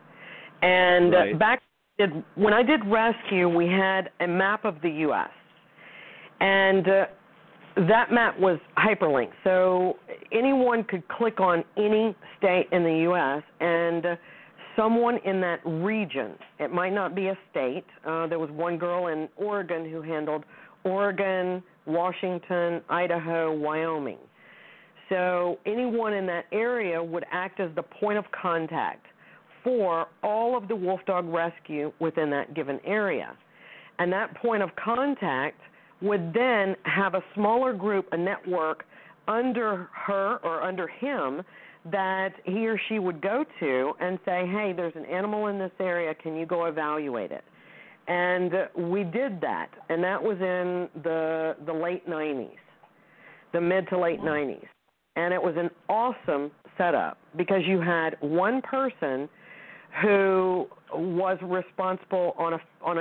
And right. When I did rescue, we had a map of the U.S., and that map was hyperlinked, so anyone could click on any state in the U.S., and someone in that region, it might not be a state, there was one girl in Oregon who handled Oregon, Washington, Idaho, Wyoming. So anyone in that area would act as the point of contact for all of the wolf dog rescue within that given area. And that point of contact would then have a smaller group, a network, under her or under him that he or she would go to and say, hey, there's an animal in this area, can you go evaluate it? And we did that, and that was in the late 90s, the mid to late 90s. And it was an awesome setup because you had one person who was responsible on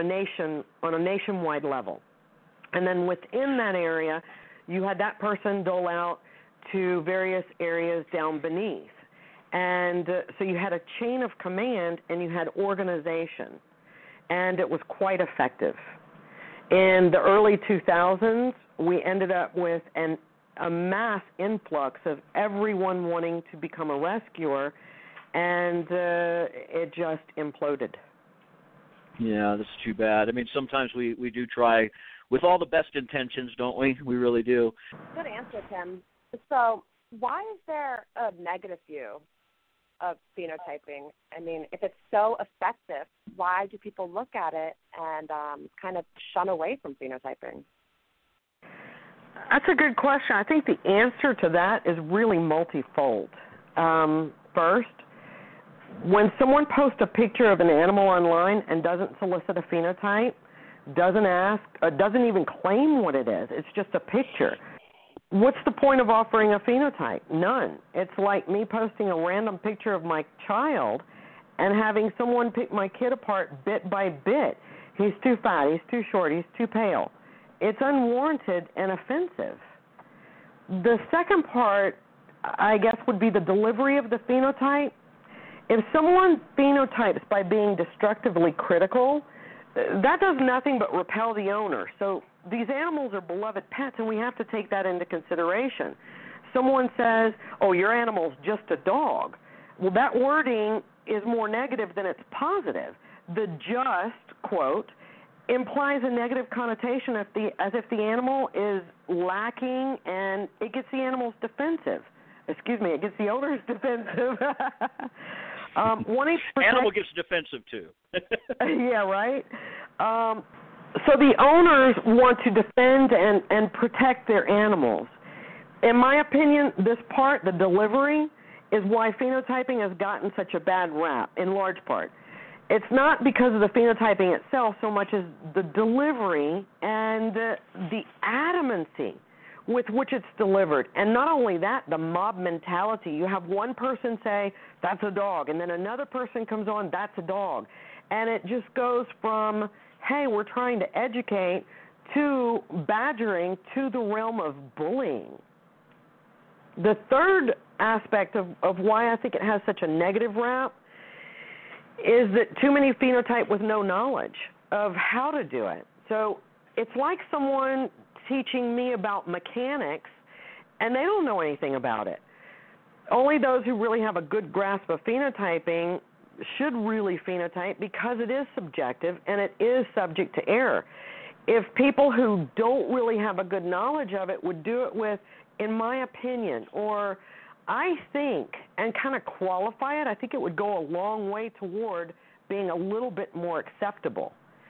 a nationwide level. And then within that area, you had that person dole out to various areas down beneath. And so you had a chain of command and you had organization. And it was quite effective. In the early 2000s, we ended up with a mass influx of everyone wanting to become a rescuer, and it just imploded. Yeah, that's too bad. I mean, sometimes we do try with all the best intentions, don't we? We really do. Good answer, Tim. So why is there a negative view of phenotyping? I mean, if it's so effective, why do people look at it and kind of shun away from phenotyping? That's a good question. I think the answer to that is really multifold. First, when someone posts a picture of an animal online and doesn't solicit a phenotype, doesn't ask, doesn't even claim what it is, it's just a picture, what's the point of offering a phenotype? None. It's like me posting a random picture of my child and having someone pick my kid apart bit by bit. He's too fat, he's too short, he's too pale. It's unwarranted and offensive. The second part, I guess, would be the delivery of the phenotype. If someone phenotypes by being destructively critical, that does nothing but repel the owner. So these animals are beloved pets, and we have to take that into consideration. Someone says, oh, your animal's just a dog. Well, that wording is more negative than it's positive. The just, quote, implies a negative connotation as if the animal is lacking, and it gets the animals defensive. It gets the owners defensive. Animal gets defensive, too. Yeah, right? So the owners want to defend and protect their animals. In my opinion, this part, the delivery, is why phenotyping has gotten such a bad rap, in large part. It's not because of the phenotyping itself so much as the delivery and the adamancy with which it's delivered. And not only that, the mob mentality. You have one person say, that's a dog, and then another person comes on, that's a dog. And it just goes from, hey, we're trying to educate, to badgering, to the realm of bullying. The third aspect of why I think it has such a negative rap is that too many phenotype with no knowledge of how to do it. So it's like someone teaching me about mechanics, and they don't know anything about it. Only those who really have a good grasp of phenotyping should really phenotype because it is subjective and it is subject to error. If people who don't really have a good knowledge of it would do it with, in my opinion, or I think, and kind of qualify it, I think it would go a long way toward being a little bit more acceptable.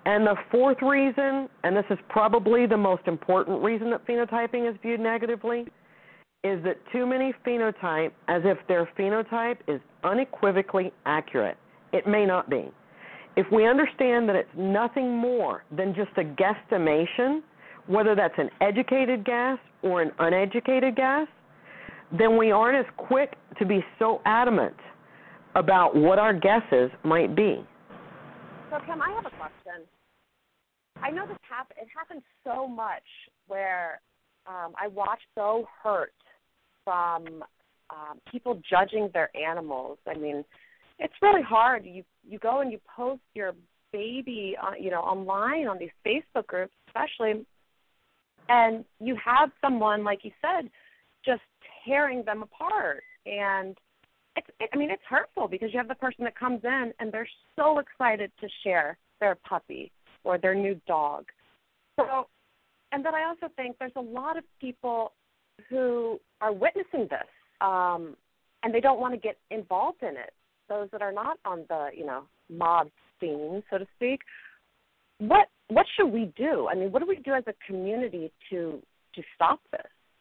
And the fourth reason, and this is probably the most important reason that phenotyping is viewed negatively, is that too many phenotype as if their phenotype is unequivocally accurate. It may not be. If we understand that it's nothing more than just a guesstimation, whether that's an educated guess or an uneducated guess, then we aren't as quick to be so adamant about what our guesses might be. So, Kim, I have a question. I know it happens so much where I watch so hurt from people judging their animals. I mean, it's really hard. You go and you post your baby, online on these Facebook groups, especially, and you have someone, like you said, just tearing them apart. And it's hurtful because you have the person that comes in and they're so excited to share their puppy or their new dog. So, and then I also think there's a lot of people who are witnessing this, and they don't want to get involved in it. Those that are not on the, mob scene, so to speak. What should we do? I mean, what do we do as a community to stop this?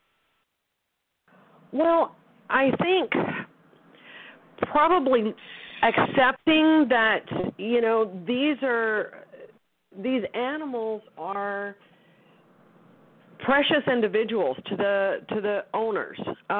Well, I think probably accepting that, these animals are precious individuals to the owners.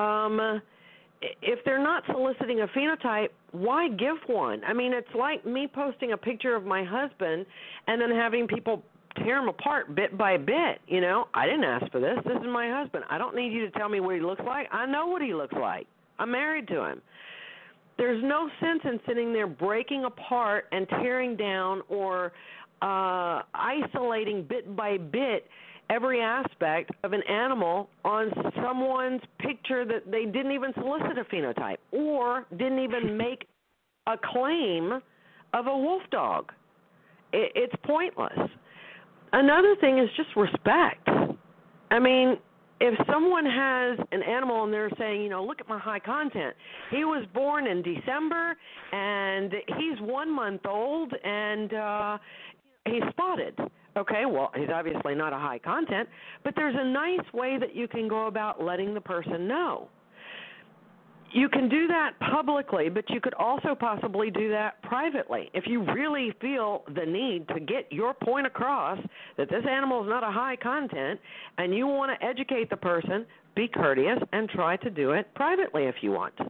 If they're not soliciting a phenotype, why give one? I mean, it's like me posting a picture of my husband and then having people tear him apart bit by bit. I didn't ask for this. This is my husband. I don't need you to tell me what he looks like. I know what he looks like. I'm married to him. There's no sense in sitting there breaking apart and tearing down or isolating bit by bit every aspect of an animal on someone's picture that they didn't even solicit a phenotype or didn't even make a claim of a wolf dog. It's pointless. Another thing is just respect. I mean, if someone has an animal and they're saying, look at my high content. He was born in December and he's 1 month old and he's spotted. Okay, well, he's obviously not a high content, but there's a nice way that you can go about letting the person know. You can do that publicly, but you could also possibly do that privately. If you really feel the need to get your point across that this animal is not a high content and you want to educate the person, be courteous and try to do it privately if you want.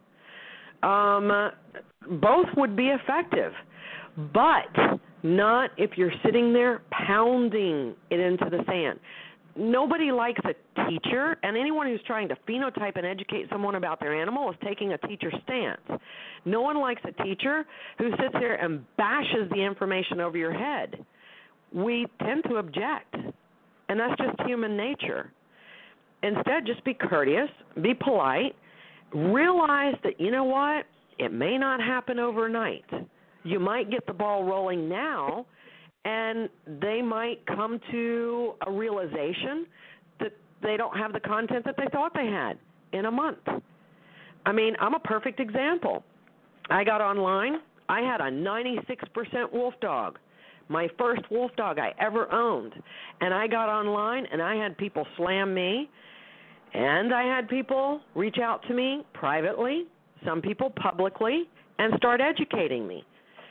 Both would be effective, but not if you're sitting there pounding it into the sand. Nobody likes a teacher, and anyone who's trying to phenotype and educate someone about their animal is taking a teacher stance. No one likes a teacher who sits there and bashes the information over your head. We tend to object, and that's just human nature. Instead, just be courteous, be polite, realize that, it may not happen overnight. You might get the ball rolling now, and they might come to a realization that they don't have the content that they thought they had in a month. I mean, I'm a perfect example. I got online. I had a 96% wolf dog, my first wolf dog I ever owned. And I got online, and I had people slam me, and I had people reach out to me privately, some people publicly, and start educating me.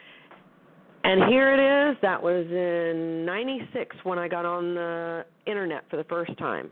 And here it is. That was in 96 when I got on the Internet for the first time.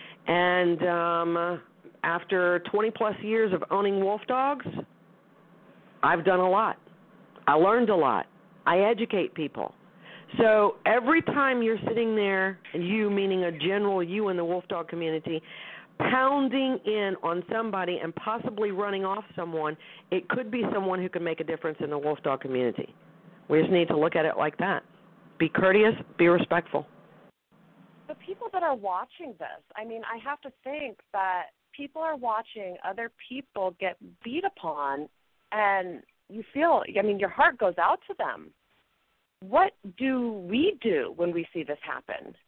And after 20-plus years of owning wolf dogs, I've done a lot. I learned a lot. I educate people. So every time you're sitting there, and you, meaning a general you in the wolf dog community, pounding in on somebody and possibly running off someone, it could be someone who could make a difference in the wolf dog community. We just need to look at it like that. Be courteous, be respectful. The people that are watching this, I mean, I have to think that people are watching other people get beat upon, and you feel, your heart goes out to them. What do we do when we see this happen? Do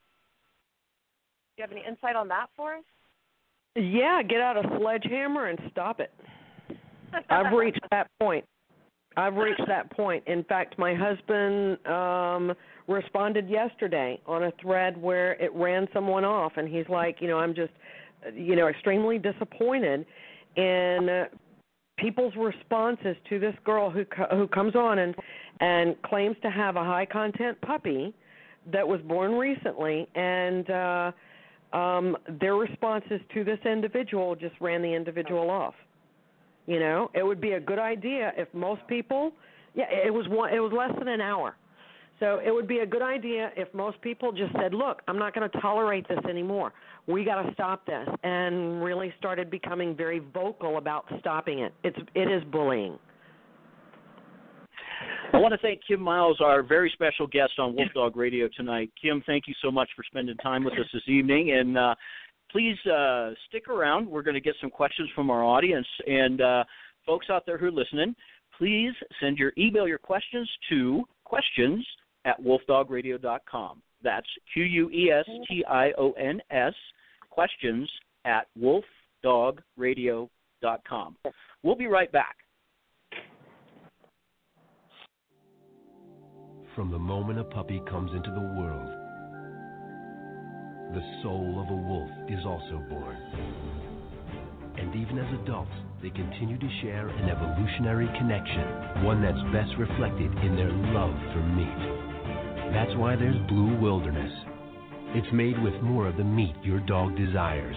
you have any insight on that for us? Yeah, get out a sledgehammer and stop it. I've reached that point. In fact, my husband responded yesterday on a thread where it ran someone off, and he's like, I'm just, extremely disappointed in people's responses to this girl who comes on and claims to have a high content puppy that was born recently, and their responses to this individual just ran the individual off. It would be a good idea if most people, it was less than an hour. So it would be a good idea if most people just said, look, I'm not going to tolerate this anymore. We got to stop this, and really started becoming very vocal about stopping it. It is bullying. I want to thank Kim Miles, our very special guest on Wolf Dog Radio tonight. Kim, thank you so much for spending time with us this evening. And please stick around. We're going to get some questions from our audience. And folks out there who are listening, please email your questions to questions@wolfdogradio.com. That's questions, questions@wolfdogradio.com. We'll be right back. From the moment a puppy comes into the world, the soul of a wolf is also born. And even as adults, they continue to share an evolutionary connection, one that's best reflected in their love for meat. That's why there's Blue Wilderness. It's made with more of the meat your dog desires.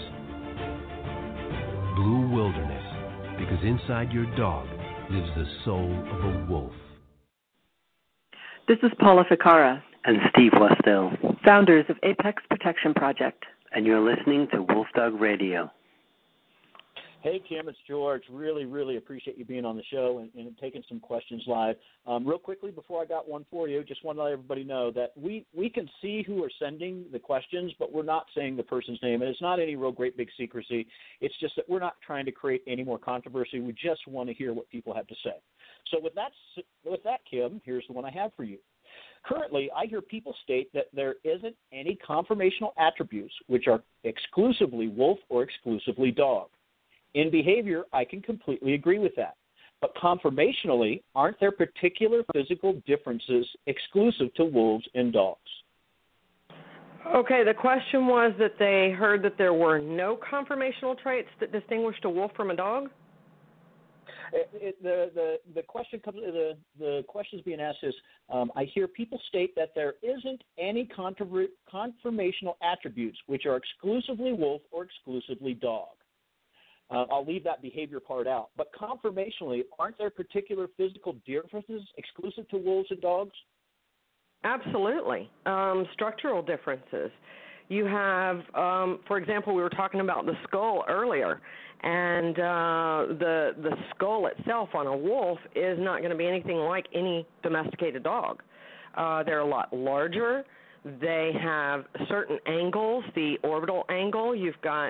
Blue Wilderness, because inside your dog lives the soul of a wolf. This is Paula Ficara and Steve Westell, founders of Apex Protection Project, and you're listening to Wolf Dog Radio. Hey, Kim, it's George. Really, really appreciate you being on the show and taking some questions live. Real quickly, before I got one for you, just want to let everybody know that we can see who are sending the questions, but we're not saying the person's name. And it's not any real great big secrecy. It's just that we're not trying to create any more controversy. We just want to hear what people have to say. So with that, Kim, here's the one I have for you. Currently, I hear people state that there isn't any conformational attributes which are exclusively wolf or exclusively dog. In behavior, I can completely agree with that. But conformationally, aren't there particular physical differences exclusive to wolves and dogs? Okay, the question was that they heard that there were no conformational traits that distinguished a wolf from a dog? The question comes. The questions being asked is, I hear people state that there isn't any conformational attributes which are exclusively wolf or exclusively dog. I'll leave that behavior part out. But conformationally, aren't there particular physical differences exclusive to wolves and dogs? Absolutely. Structural differences. You have, for example, we were talking about the skull earlier, and the skull itself on a wolf is not going to be anything like any domesticated dog. They're a lot larger. They have certain angles, the orbital angle. You've got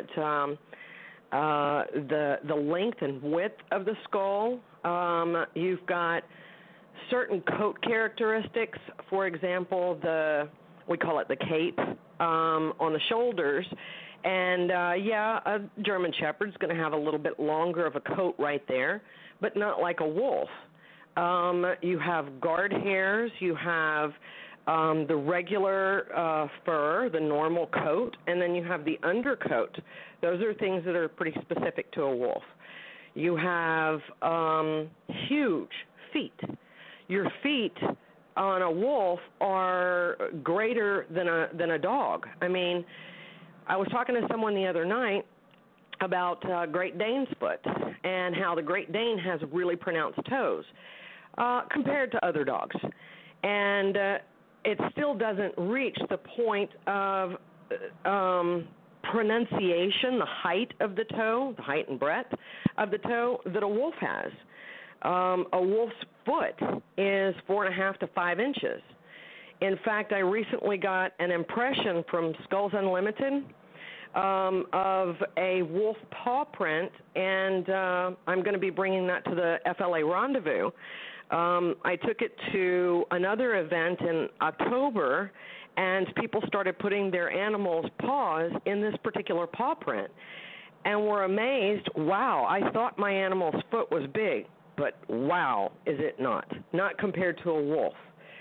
the length and width of the skull. You've got certain coat characteristics. For example, we call it the cape on the shoulders. And, a German Shepherd's going to have a little bit longer of a coat right there, but not like a wolf. You have guard hairs. You have the regular fur, the normal coat, and then you have the undercoat. Those are things that are pretty specific to a wolf. You have huge feet. Your feet on a wolf are greater than a dog. I mean, I was talking to someone the other night about Great Dane's foot and how the Great Dane has really pronounced toes compared to other dogs. And it still doesn't reach the point of pronunciation, the height of the toe, the height and breadth of the toe that a wolf has. A wolf's foot is 4.5 to 5 inches. In fact, I recently got an impression from Skulls Unlimited of a wolf paw print, and I'm going to be bringing that to the FLA Rendezvous. I took it to another event in October, and people started putting their animals' paws in this particular paw print, and were amazed. Wow, I thought my animal's foot was big, but wow, is it not? Not compared to a wolf.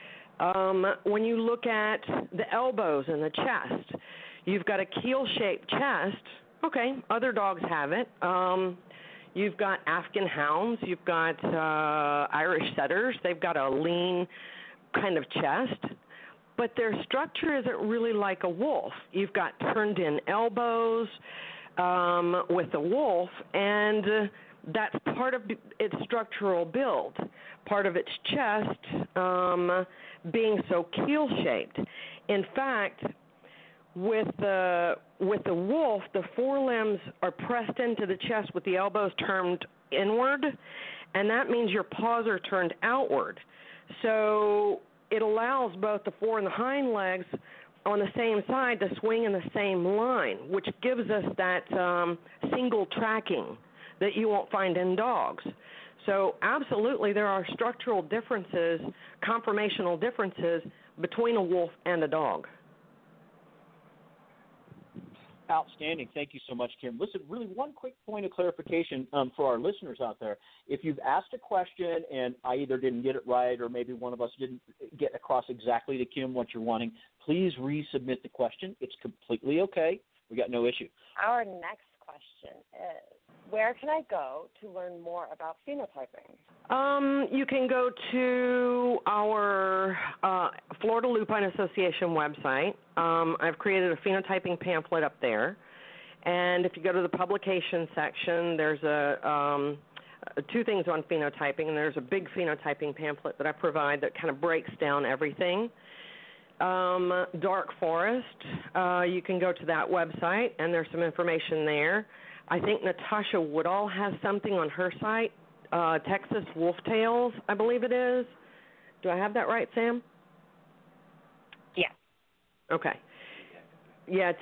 When you look at the elbows and the chest, you've got a keel-shaped chest. Okay, other dogs have it. You've got Afghan hounds. You've got Irish setters. They've got a lean kind of chest. But their structure isn't really like a wolf. You've got turned-in elbows with the wolf, and that's part of its structural build, part of its chest being so keel-shaped. In fact, with the wolf, the forelimbs are pressed into the chest with the elbows turned inward, and that means your paws are turned outward. So it allows both the fore and the hind legs on the same side to swing in the same line, which gives us that single tracking that you won't find in dogs. So absolutely there are structural differences, conformational differences between a wolf and a dog. Outstanding. Thank you so much, Kim. Listen, really one quick point of clarification for our listeners out there. If you've asked a question and I either didn't get it right or maybe one of us didn't get across exactly to Kim what you're wanting, please resubmit the question. It's completely okay. We got no issue. Our next question is, where can I go to learn more about phenotyping? You can go to our Florida Lupine Association website. I've created a phenotyping pamphlet up there. And if you go to the publication section, there's two things on phenotyping, and there's a big phenotyping pamphlet that I provide that kind of breaks down everything. Dark Forest, you can go to that website, and there's some information there. I think Natasha Woodall has something on her site, Texas Wolf Tales, I believe it is. Do I have that right, Sam? Yeah. Okay. Yeah,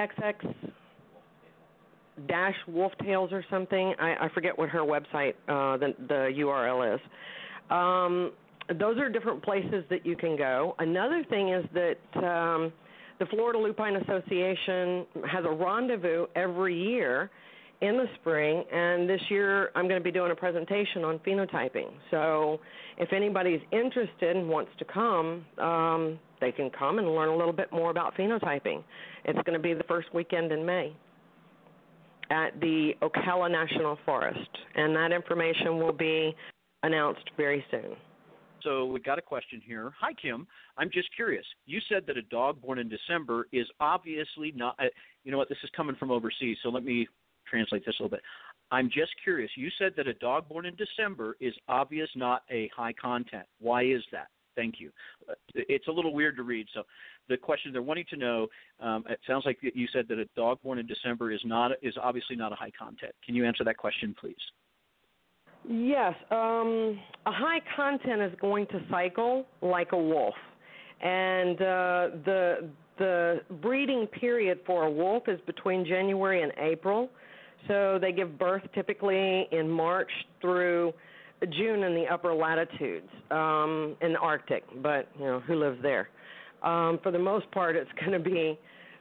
TEXX-Wolf Tales or something. I forget what her website, the URL is. Those are different places that you can go. Another thing is that the Florida Lupine Association has a rendezvous every year in the spring, and this year I'm going to be doing a presentation on phenotyping. So if anybody's interested and wants to come, they can come and learn a little bit more about phenotyping. It's going to be the first weekend in May at the Ocala National Forest, and that information will be announced very soon. So we got a question here. Hi, Kim. I'm just curious. You said that a dog born in December is obviously not you know what, this is coming from overseas, so let me translate this a little bit. I'm just curious. You said that a dog born in December is obvious not a high content. Why is that? Thank you. It's a little weird to read. So the question they're wanting to know, it sounds like you said that a dog born in December is obviously not a high content. Can you answer that question, please? Yes. A high content is going to cycle like a wolf. And the breeding period for a wolf is between January and April. So they give birth typically in March through June in the upper latitudes in the Arctic. But, you know, who lives there? For the most part, it's going to be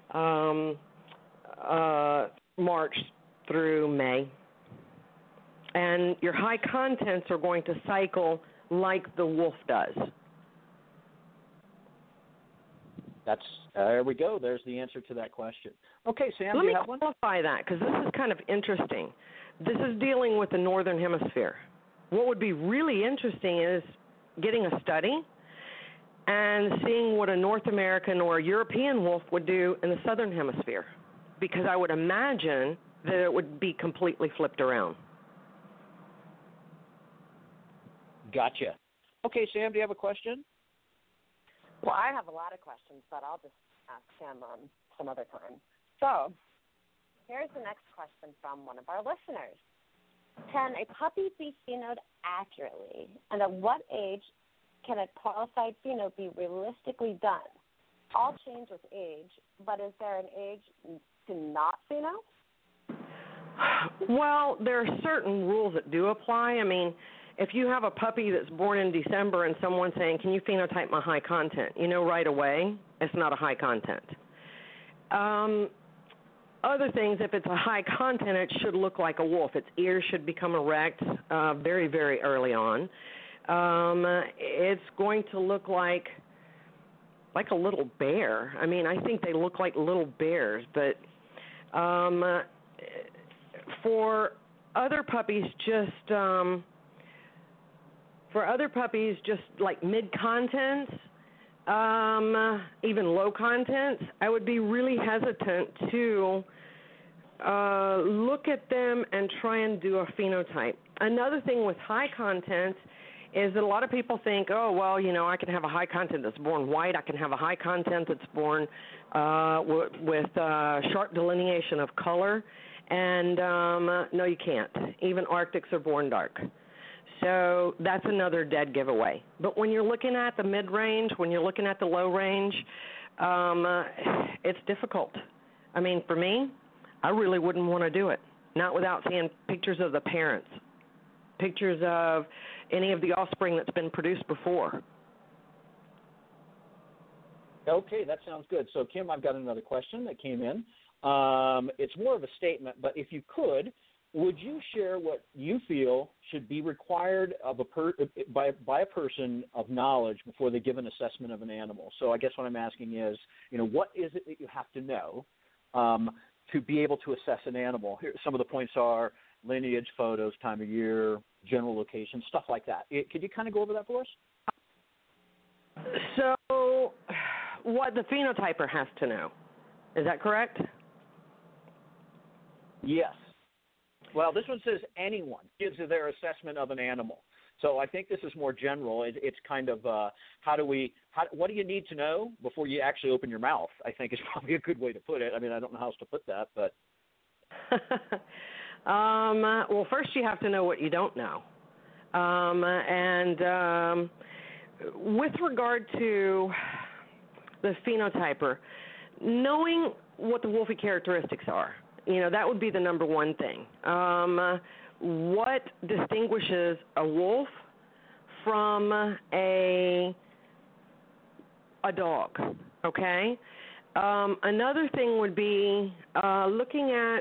March through May. And your high contents are going to cycle like the wolf does. There we go. There's the answer to that question. Okay, Sam, Let do you me have one? qualify that because this is kind of interesting. This is dealing with the Northern Hemisphere. What would be really interesting is getting a study and seeing what a North American or a European wolf would do in the Southern Hemisphere, because I would imagine that it would be completely flipped around. Gotcha. Okay, Sam, do you have a question? Well, I have a lot of questions, but I'll just ask Sam some other time. So here's the next question from one of our listeners. Can a puppy be phenoed accurately, and at what age can a qualified pheno be realistically done? All change with age, but is there an age to not pheno? Well, there are certain rules that do apply. I mean, if you have a puppy that's born in December and someone's saying, can you phenotype my high content? You know right away it's not a high content. Other things, if it's a high content, it should look like a wolf. Its ears should become erect very, very early on. It's going to look like like a little bear. I mean, I think they look like little bears, but for other puppies, just like mid-contents, even low contents, I would be really hesitant to look at them and try and do a phenotype. Another thing with high contents is that a lot of people think, oh, well, you know, I can have a high content that's born white. I can have a high content that's born with sharp delineation of color. And no, you can't. Even Arctics are born dark. So that's another dead giveaway. But when you're looking at the mid-range, when you're looking at the low range, it's difficult. I mean, for me, I really wouldn't want to do it, not without seeing pictures of the parents, pictures of any of the offspring that's been produced before. Okay, that sounds good. So, Kim, I've got another question that came in. It's more of a statement, but if you could, would you share what you feel should be required of by a person of knowledge before they give an assessment of an animal? So I guess what I'm asking is, you know, what is it that you have to know to be able to assess an animal? Here, some of the points are lineage, photos, time of year, general location, stuff like that. Could you kind of go over that for us? So what the phenotyper has to know. Is that correct? Yes. Well, this one says anyone gives their assessment of an animal. So I think this is more general. It's kind of what do you need to know before you actually open your mouth, I think is probably a good way to put it. I mean, I don't know how else to put that, but. Well, first you have to know what you don't know. With regard to the phenotyper, knowing what the wolfie characteristics are, you know, that would be the number one thing. What distinguishes a wolf from a dog, okay? Another thing would be looking at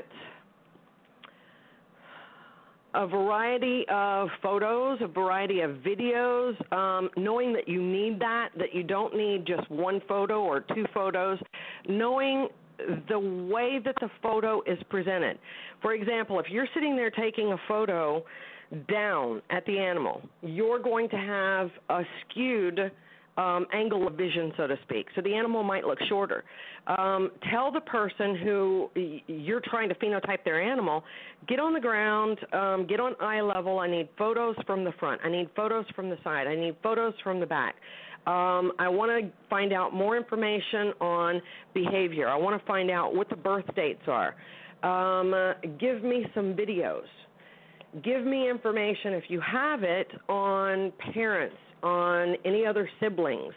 a variety of photos, a variety of videos, knowing that you need that you don't need just one photo or two photos, knowing the way that the photo is presented. For example, if you're sitting there taking a photo down at the animal, you're going to have a skewed angle of vision, so to speak. So the animal might look shorter. Tell the person who you're trying to phenotype their animal, get on the ground, get on eye level. I need photos from the front. I need photos from the side. I need photos from the back. I want to find out more information on behavior. I want to find out what the birth dates are. Give me some videos. Give me information, if you have it, on parents, on any other siblings.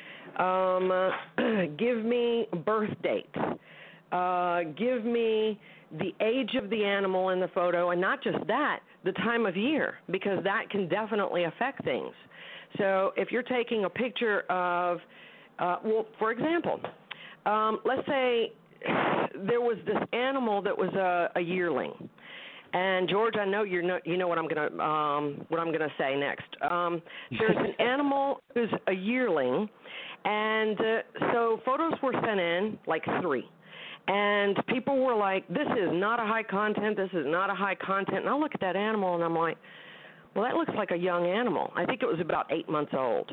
Give me birth dates. Give me the age of the animal in the photo, and not just that, the time of year, because that can definitely affect things. So if you're taking a picture of, for example, let's say there was this animal that was a yearling. And George, I know you know what I'm gonna say next. There's an animal who's a yearling, and so photos were sent in, like 3, and people were like, "This is not a high content. This is not a high content." And I look at that animal, and I'm like, "Well, that looks like a young animal." I think it was about 8 months old.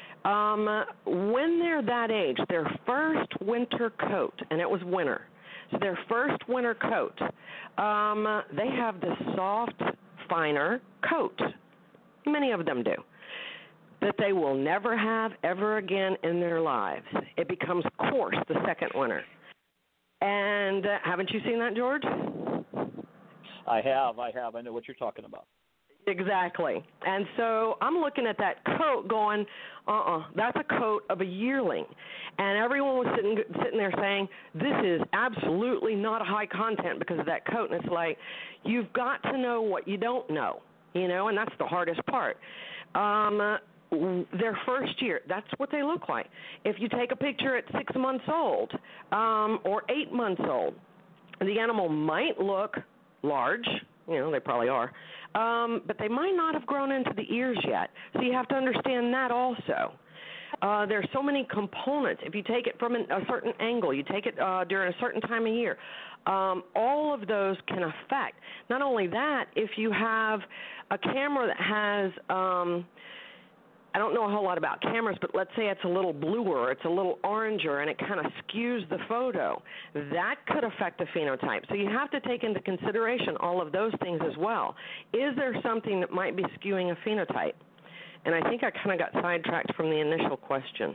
When they're that age, their first winter coat, and it was winter. So their first winter coat, they have this soft, finer coat. Many of them do. That they will never have ever again in their lives. It becomes coarse the second winter. And haven't you seen that, George? I have. I know what you're talking about. Exactly. And so I'm looking at that coat going, that's a coat of a yearling. And everyone was sitting there saying, this is absolutely not a high content because of that coat. And it's like, you've got to know what you don't know, and that's the hardest part. Their first year, that's what they look like. If you take a picture at 6 months old or 8 months old, the animal might look large. They probably are. But they might not have grown into the ears yet. So you have to understand that also. There's so many components. If you take it from a certain angle, you take it during a certain time of year, all of those can affect. Not only that, if you have a camera that has, I don't know a whole lot about cameras, but let's say it's a little bluer, it's a little oranger, and it kind of skews the photo, that could affect the phenotype. So you have to take into consideration all of those things as well. Is there something that might be skewing a phenotype? And I think I kind of got sidetracked from the initial question.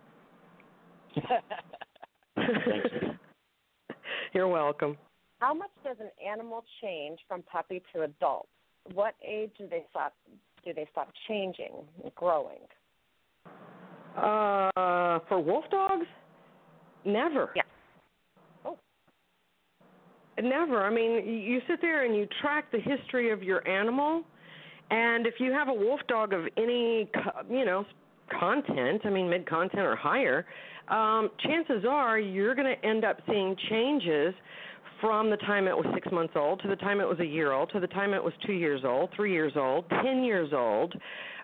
Thanks. You're welcome. How much does an animal change from puppy to adult? What age do they stop changing, growing? For wolf dogs? Never. Yeah. Oh. Never. I mean, you sit there and you track the history of your animal, and if you have a wolf dog of any, content, I mean, mid-content or higher, chances are you're going to end up seeing changes from the time it was 6 months old to the time it was a year old to the time it was 2 years old, 3 years old, 10 years old.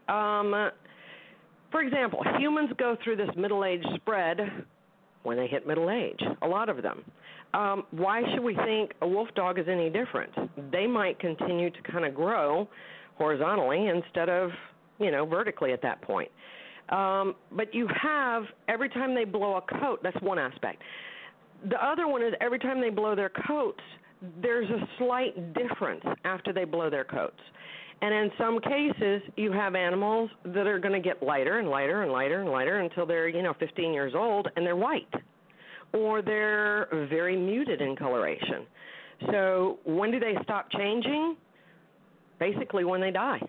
For example, humans go through this middle age spread when they hit middle age, a lot of them. Why should we think a wolf dog is any different? They might continue to kind of grow horizontally instead of, vertically at that point. But you have, every time they blow a coat, that's one aspect. The other one is every time they blow their coats, there's a slight difference after they blow their coats. And in some cases, you have animals that are going to get lighter and lighter and lighter and lighter until they're, 15 years old and they're white. Or they're very muted in coloration. So when do they stop changing? Basically when they die.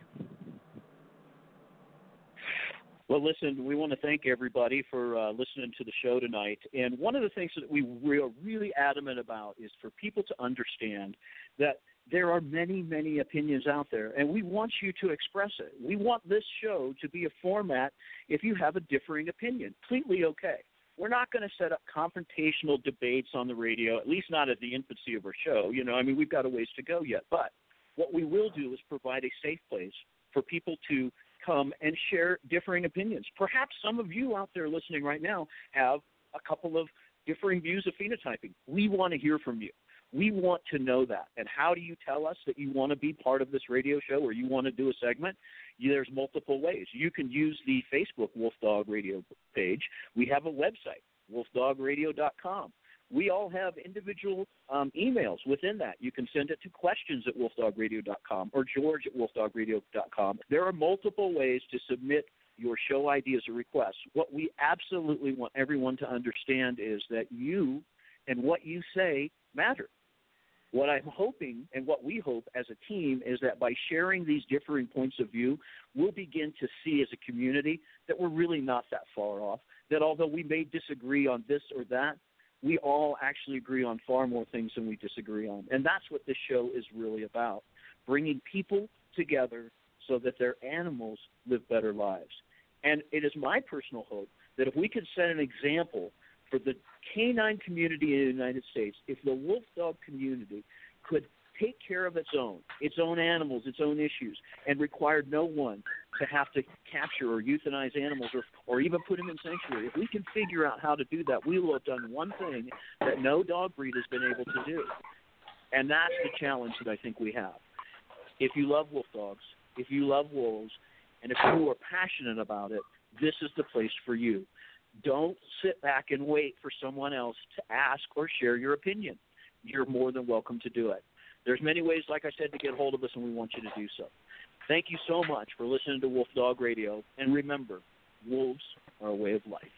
Well, listen, we want to thank everybody for listening to the show tonight. And one of the things that we are really adamant about is for people to understand that there are many, many opinions out there, and we want you to express it. We want this show to be a format, if you have a differing opinion, completely okay. We're not going to set up confrontational debates on the radio, at least not at the infancy of our show. We've got a ways to go yet. But what we will do is provide a safe place for people to come and share differing opinions. Perhaps some of you out there listening right now have a couple of differing views of phenotyping. We want to hear from you. We want to know that. And how do you tell us that you want to be part of this radio show or you want to do a segment? There's multiple ways. You can use the Facebook Wolf Dog Radio page. We have a website, wolfdogradio.com. We all have individual emails within that. You can send it to questions@wolfdogradio.com or george@wolfdogradio.com. There are multiple ways to submit your show ideas or requests. What we absolutely want everyone to understand is that you and what you say matter. What I'm hoping and what we hope as a team is that by sharing these differing points of view, we'll begin to see as a community that we're really not that far off, that although we may disagree on this or that, we all actually agree on far more things than we disagree on. And that's what this show is really about, bringing people together so that their animals live better lives. And it is my personal hope that if we could set an example for the canine community in the United States, if the wolf dog community could take care of its own animals, its own issues, and required no one to have to capture or euthanize animals or even put them in sanctuary. If we can figure out how to do that, we will have done one thing that no dog breed has been able to do. And that's the challenge that I think we have. If you love wolf dogs, if you love wolves, and if you are passionate about it, this is the place for you. Don't sit back and wait for someone else to ask or share your opinion. You're more than welcome to do it. There's many ways, like I said, to get hold of us, and we want you to do so. Thank you so much for listening to Wolf Dog Radio. And remember, wolves are a way of life.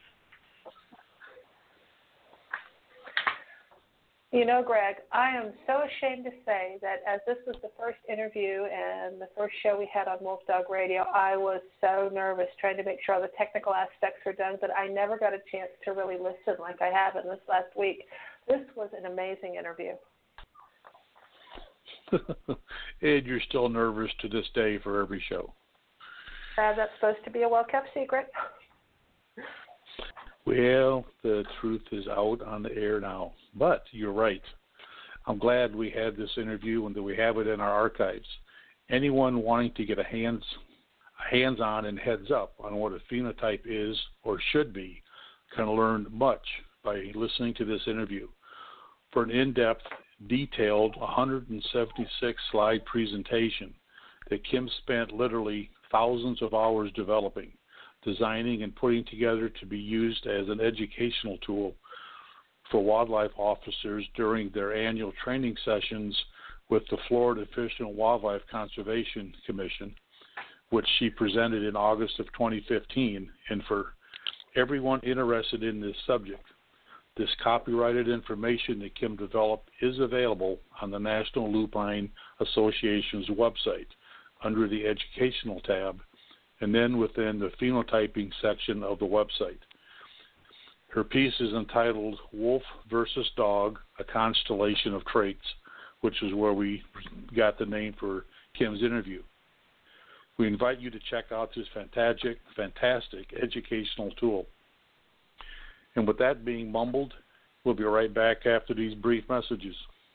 Greg, I am so ashamed to say that as this was the first interview and the first show we had on Wolf Dog Radio, I was so nervous trying to make sure all the technical aspects were done, but I never got a chance to really listen like I have in this last week. This was an amazing interview. Ed, you're still nervous to this day for every show. That's supposed to be a well-kept secret. Well, the truth is out on the air now. But you're right. I'm glad we had this interview and that we have it in our archives. Anyone wanting to get a hands-on and heads-up on what a phenotype is or should be can learn much by listening to this interview. For an in-depth, detailed 176-slide presentation that Kim spent literally thousands of hours developing, designing, and putting together to be used as an educational tool for wildlife officers during their annual training sessions with the Florida Fish and Wildlife Conservation Commission, which she presented in August of 2015. And for everyone interested in this subject, this copyrighted information that Kim developed is available on the National Lupine Association's website under the Educational tab, and then within the phenotyping section of the website. Her piece is entitled Wolf versus Dog, A Constellation of Traits, which is where we got the name for Kim's interview. We invite you to check out this fantastic educational tool. And with that being mumbled, we'll be right back after these brief messages.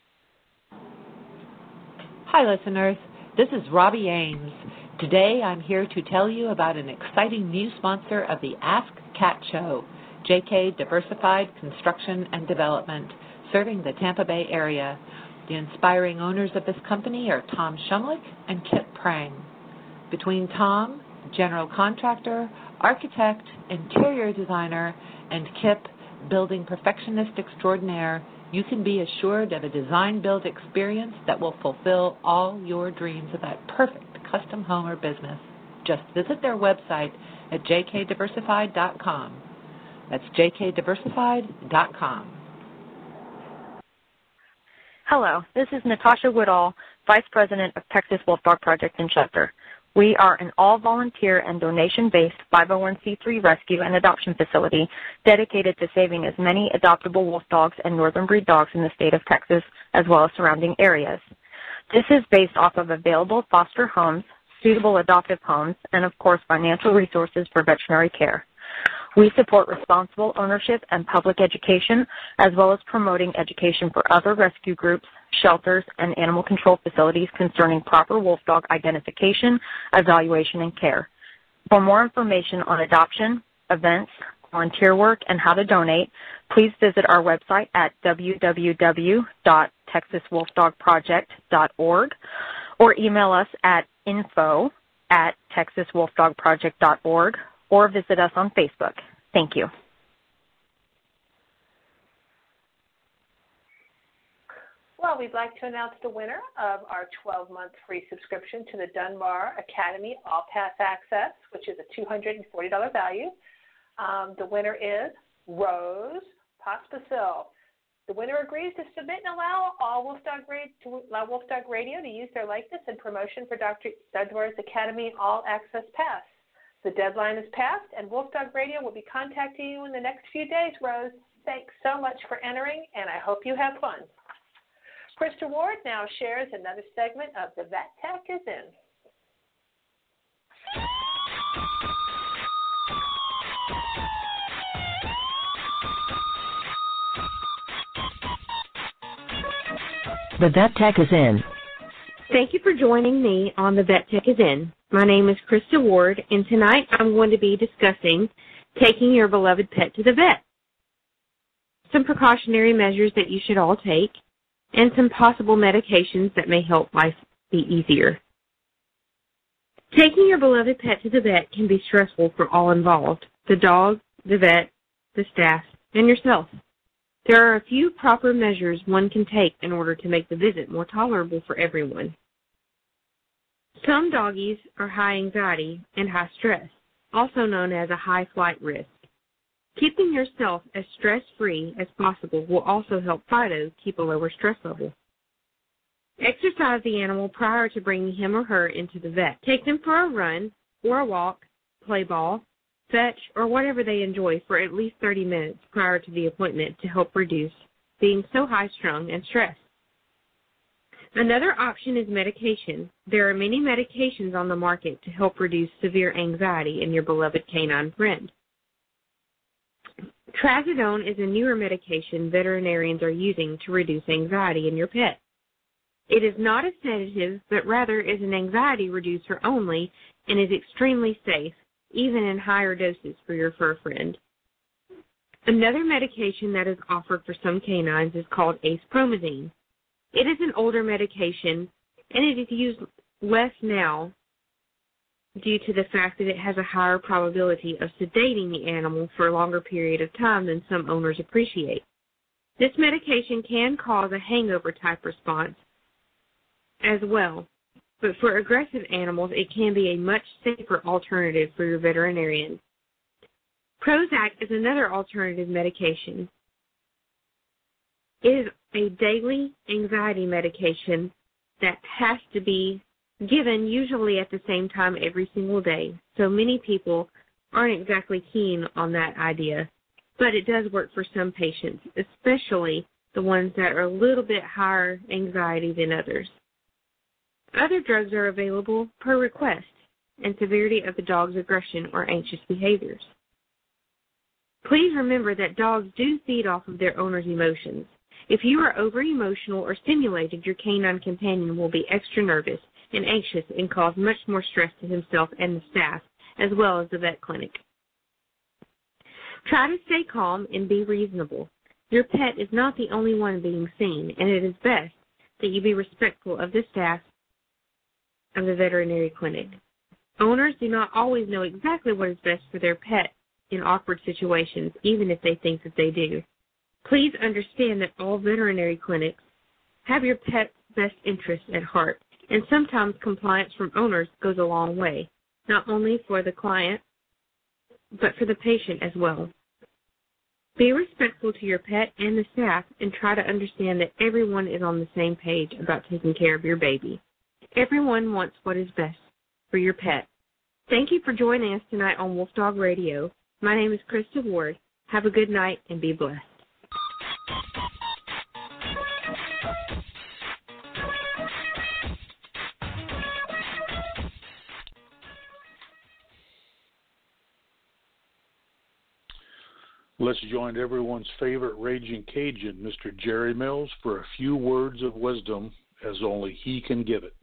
Hi, listeners. This is Robbie Ames. Today I'm here to tell you about an exciting new sponsor of the Ask Cat Show, JK Diversified Construction and Development, serving the Tampa Bay area. The inspiring owners of this company are Tom Shumlick and Kip Prang. Between Tom, general contractor, architect, interior designer, and Kip, building perfectionist extraordinaire, you can be assured of a design-build experience that will fulfill all your dreams of that perfect custom home or business. Just visit their website at jkdiversified.com. That's jkdiversified.com. Hello, this is Natasha Woodall, Vice President of Texas Wolf Dog Project in Chester. We are an all-volunteer and donation-based 501c3 rescue and adoption facility dedicated to saving as many adoptable wolf dogs and northern breed dogs in the state of Texas, as well as surrounding areas. This is based off of available foster homes, suitable adoptive homes, and, of course, financial resources for veterinary care. We support responsible ownership and public education, as well as promoting education for other rescue groups, shelters, and animal control facilities concerning proper wolf dog identification, evaluation, and care. For more information on adoption, events, volunteer work, and how to donate, please visit our website at www.texaswolfdogproject.org or email us at info@texaswolfdogproject.org or visit us on Facebook. Thank you. Well, we'd like to announce the winner of our 12-month free subscription to the Dunbar Academy All Pass Access, which is a $240 value. The winner is Rose Pospisil. The winner agrees to submit and allow Wolf Dog Radio to use their likeness and promotion for Dr. Dunbar's Academy All Access Pass. The deadline is passed, and Wolf Dog Radio will be contacting you in the next few days, Rose. Thanks so much for entering, and I hope you have fun. Krista Ward now shares another segment of The Vet Tech is In. The Vet Tech is In. Thank you for joining me on The Vet Tech is In. My name is Krista Ward, and tonight I'm going to be discussing taking your beloved pet to the vet. Some precautionary measures that you should all take, and some possible medications that may help life be easier. Taking your beloved pet to the vet can be stressful for all involved, the dog, the vet, the staff, and yourself. There are a few proper measures one can take in order to make the visit more tolerable for everyone. Some doggies are high anxiety and high stress, also known as a high flight risk. Keeping yourself as stress-free as possible will also help Fido keep a lower stress level. Exercise the animal prior to bringing him or her into the vet. Take them for a run or a walk, play ball, fetch, or whatever they enjoy for at least 30 minutes prior to the appointment to help reduce being so high-strung and stressed. Another option is medication. There are many medications on the market to help reduce severe anxiety in your beloved canine friend. Trazodone is a newer medication veterinarians are using to reduce anxiety in your pet. It is not a sedative, but rather is an anxiety reducer only and is extremely safe, even in higher doses for your fur friend. Another medication that is offered for some canines is called acepromazine. It is an older medication, and it is used less now due to the fact that it has a higher probability of sedating the animal for a longer period of time than some owners appreciate. This medication can cause a hangover-type response as well, but for aggressive animals, it can be a much safer alternative for your veterinarian. Prozac is another alternative medication. It is a daily anxiety medication that has to be given usually at the same time every single day, so many people aren't exactly keen on that idea, but it does work for some patients, especially the ones that are a little bit higher anxiety than others. Other drugs are available per request and severity of the dog's aggression or anxious behaviors. Please remember that dogs do feed off of their owner's emotions. If you are over-emotional or stimulated, your canine companion will be extra nervous and anxious and cause much more stress to himself and the staff, as well as the vet clinic. Try to stay calm and be reasonable. Your pet is not the only one being seen, and it is best that you be respectful of the staff of the veterinary clinic. Owners do not always know exactly what is best for their pet in awkward situations, even if they think that they do. Please understand that all veterinary clinics have your pet's best interests at heart, and sometimes compliance from owners goes a long way, not only for the client, but for the patient as well. Be respectful to your pet and the staff, and try to understand that everyone is on the same page about taking care of your baby. Everyone wants what is best for your pet. Thank you for joining us tonight on Wolf Dog Radio. My name is Krista Ward. Have a good night and be blessed. Let's join everyone's favorite raging Cajun, Mr. Jerry Mills, for a few words of wisdom as only he can give it.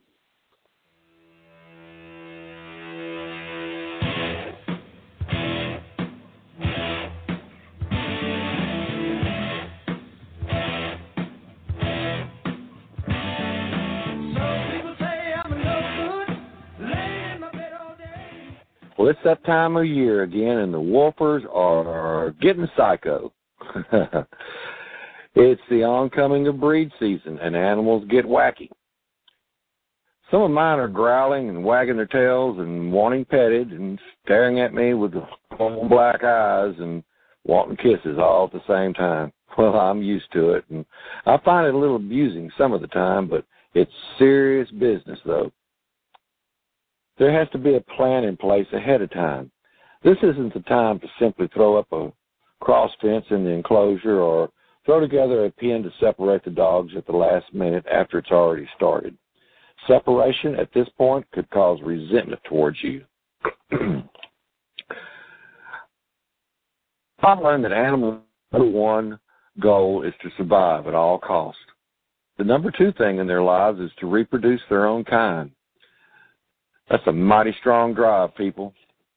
Well, it's that time of year again, and the wolfers are getting psycho. It's the oncoming of breed season, and animals get wacky. Some of mine are growling and wagging their tails and wanting petted and staring at me with long black eyes and wanting kisses all at the same time. Well, I'm used to it, and I find it a little abusing some of the time, but it's serious business, though. There has to be a plan in place ahead of time. This isn't the time to simply throw up a cross fence in the enclosure or throw together a pen to separate the dogs at the last minute after it's already started. Separation at this point could cause resentment towards you. I've learned that animal number one goal is to survive at all costs. The number two thing in their lives is to reproduce their own kind. That's a mighty strong drive, people.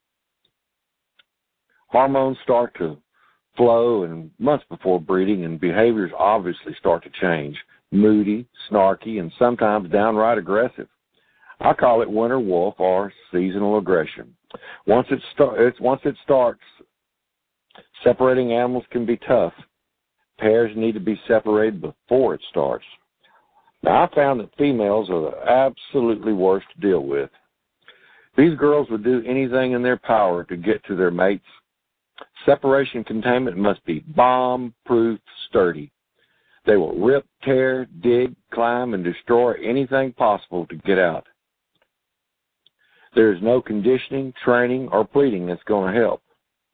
Hormones start to flow in months before breeding, and behaviors obviously start to change. Moody, snarky, and sometimes downright aggressive. I call it winter wolf or seasonal aggression. Once it starts, separating animals can be tough. Pairs need to be separated before it starts. Now, I found that females are the absolutely worst to deal with. These girls would do anything in their power to get to their mates. Separation containment must be bomb-proof sturdy. They will rip, tear, dig, climb, and destroy anything possible to get out. There is no conditioning, training, or pleading that's going to help.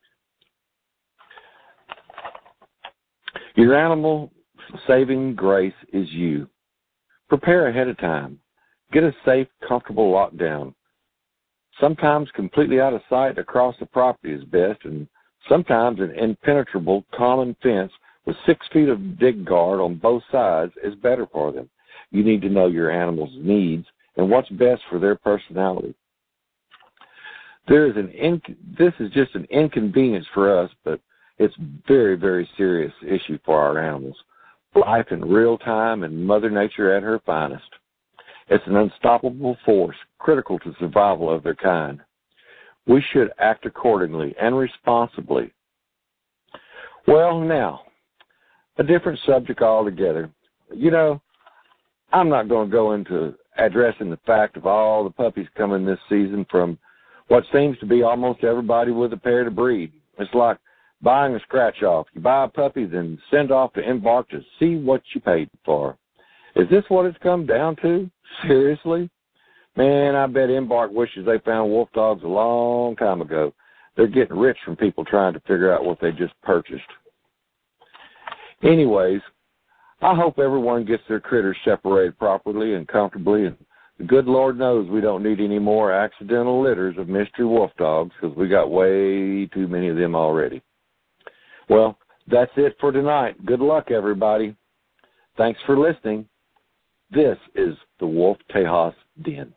Your animal saving grace is you. Prepare ahead of time. Get a safe, comfortable lockdown. Sometimes completely out of sight across the property is best, and sometimes an impenetrable common fence with 6 feet of dig guard on both sides is better for them. you need to know your animal's needs and what's best for their personality. This is just an inconvenience for us, but it's very, very serious issue for our animals. Life in real time and Mother Nature at her finest. It's an unstoppable force, critical to survival of their kind. We should act accordingly and responsibly. Well, now, a different subject altogether. You know, I'm not going to go into addressing the fact of all the puppies coming this season from what seems to be almost everybody with a pair to breed. It's like buying a scratch-off. You buy a puppy, then send off to Embark to see what you paid for. Is this what it's come down to? Seriously? Man, I bet Embark wishes they found wolf dogs a long time ago. They're getting rich from people trying to figure out what they just purchased. Anyways, I hope everyone gets their critters separated properly and comfortably, and the good Lord knows we don't need any more accidental litters of mystery wolf dogs because we got way too many of them already. Well, that's it for tonight. Good luck, everybody. Thanks for listening. This is the Wolf Tejas Den.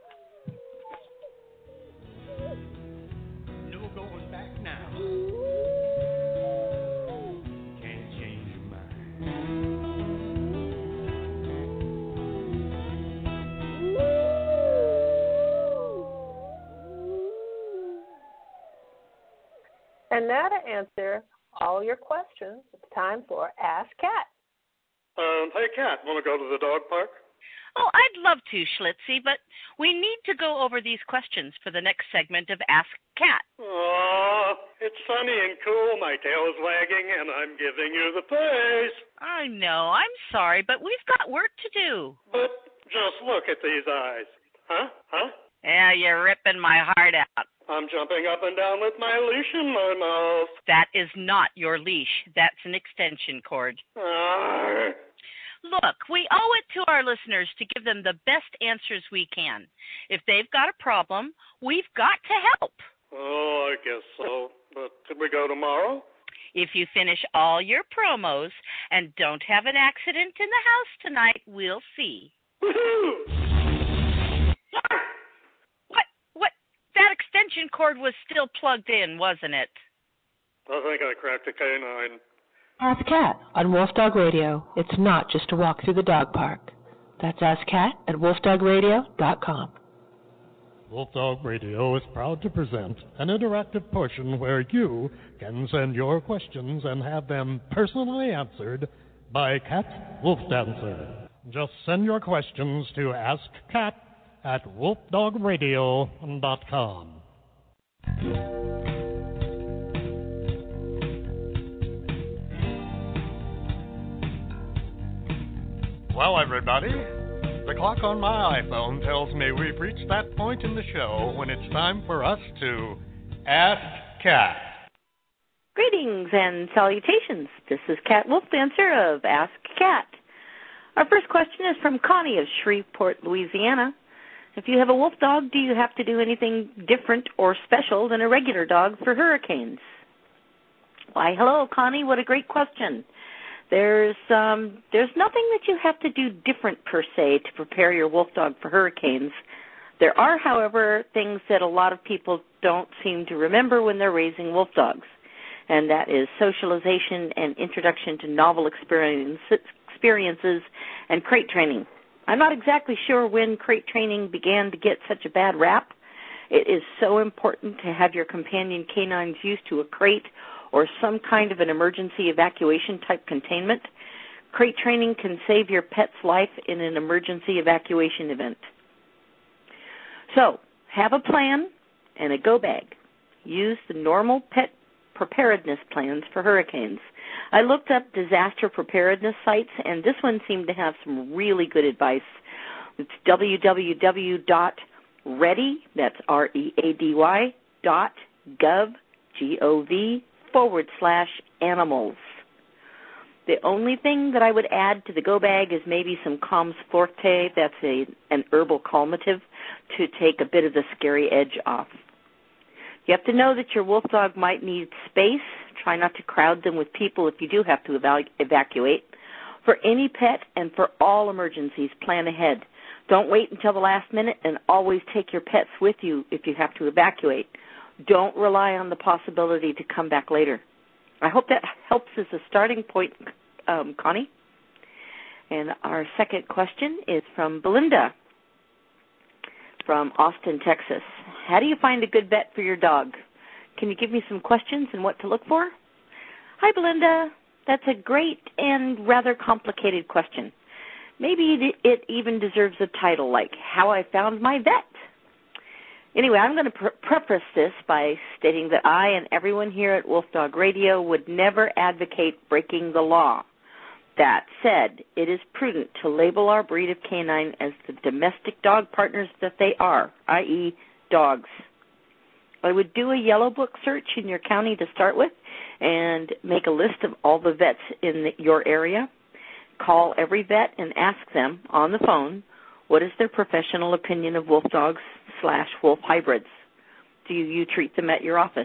No going back now. Can't change your mind. And now to answer all your questions, it's time for Ask Cat. Hey, Cat, want to go to the dog park? Oh, I'd love to, Schlitzie, but we need to go over these questions for the next segment of Ask Cat. Aw, it's sunny and cool, my tail's wagging, and I'm giving you the face. I know, I'm sorry, but we've got work to do. But just look at these eyes. Huh? Yeah, you're ripping my heart out. I'm jumping up and down with my leash in my mouth. That is not your leash. That's an extension cord. Look, we owe it to our listeners to give them the best answers we can. If they've got a problem, we've got to help. Oh, I guess so. But could we go tomorrow? If you finish all your promos and don't have an accident in the house tonight, we'll see. Woohoo! What? That extension cord was still plugged in, wasn't it? I think I cracked a canine. Ask Cat on Wolf Dog Radio. It's not just a walk through the dog park. That's Ask Cat at wolfdogradio.com. Wolf Dog Radio is proud to present an interactive portion where you can send your questions and have them personally answered by Cat Wolf Dancer. Just send your questions to AskCat at wolfdogradio.com. Well, everybody, the clock on my iPhone tells me we've reached that point in the show when it's time for us to Ask Cat. Greetings and salutations. This is Cat Wolf Dancer of Ask Cat. Our first question is from Connie of Shreveport, Louisiana. If you have a wolf dog, do you have to do anything different or special than a regular dog for hurricanes? Why, hello, Connie. What a great question. There's nothing that you have to do different per se to prepare your wolf dog for hurricanes. There are, however, things that a lot of people don't seem to remember when they're raising wolf dogs, and that is socialization and introduction to novel experiences and crate training. I'm not exactly sure when crate training began to get such a bad rap. It is so important to have your companion canines used to a crate or some kind of an emergency evacuation type containment. Crate training can save your pet's life in an emergency evacuation event. So, have a plan and a go bag. Use the normal pet preparedness plans for hurricanes. I looked up disaster preparedness sites, and this one seemed to have some really good advice. It's www.ready, that's READY, .gov, GOV/animals. The only thing that I would add to the go bag is maybe some Calms Forte, that's an herbal calmative, to take a bit of the scary edge off. You have to know that your wolf dog might need space. Try not to crowd them with people if you do have to evacuate. For any pet and for all emergencies, plan ahead. Don't wait until the last minute, and always take your pets with you if you have to evacuate. Don't rely on the possibility to come back later. I hope that helps as a starting point, Connie. And our second question is from Belinda from Austin, Texas. How do you find a good vet for your dog? Can you give me some questions and what to look for? Hi, Belinda. That's a great and rather complicated question. Maybe it even deserves a title like How I Found My Vet. Anyway, I'm going to preface this by stating that I and everyone here at Wolf Dog Radio would never advocate breaking the law. That said, it is prudent to label our breed of canine as the domestic dog partners that they are, i.e. dogs. I would do a yellow book search in your county to start with and make a list of all the vets in your area. Call every vet and ask them on the phone, what is their professional opinion of wolf dogs / wolf hybrids? Do you treat them at your office?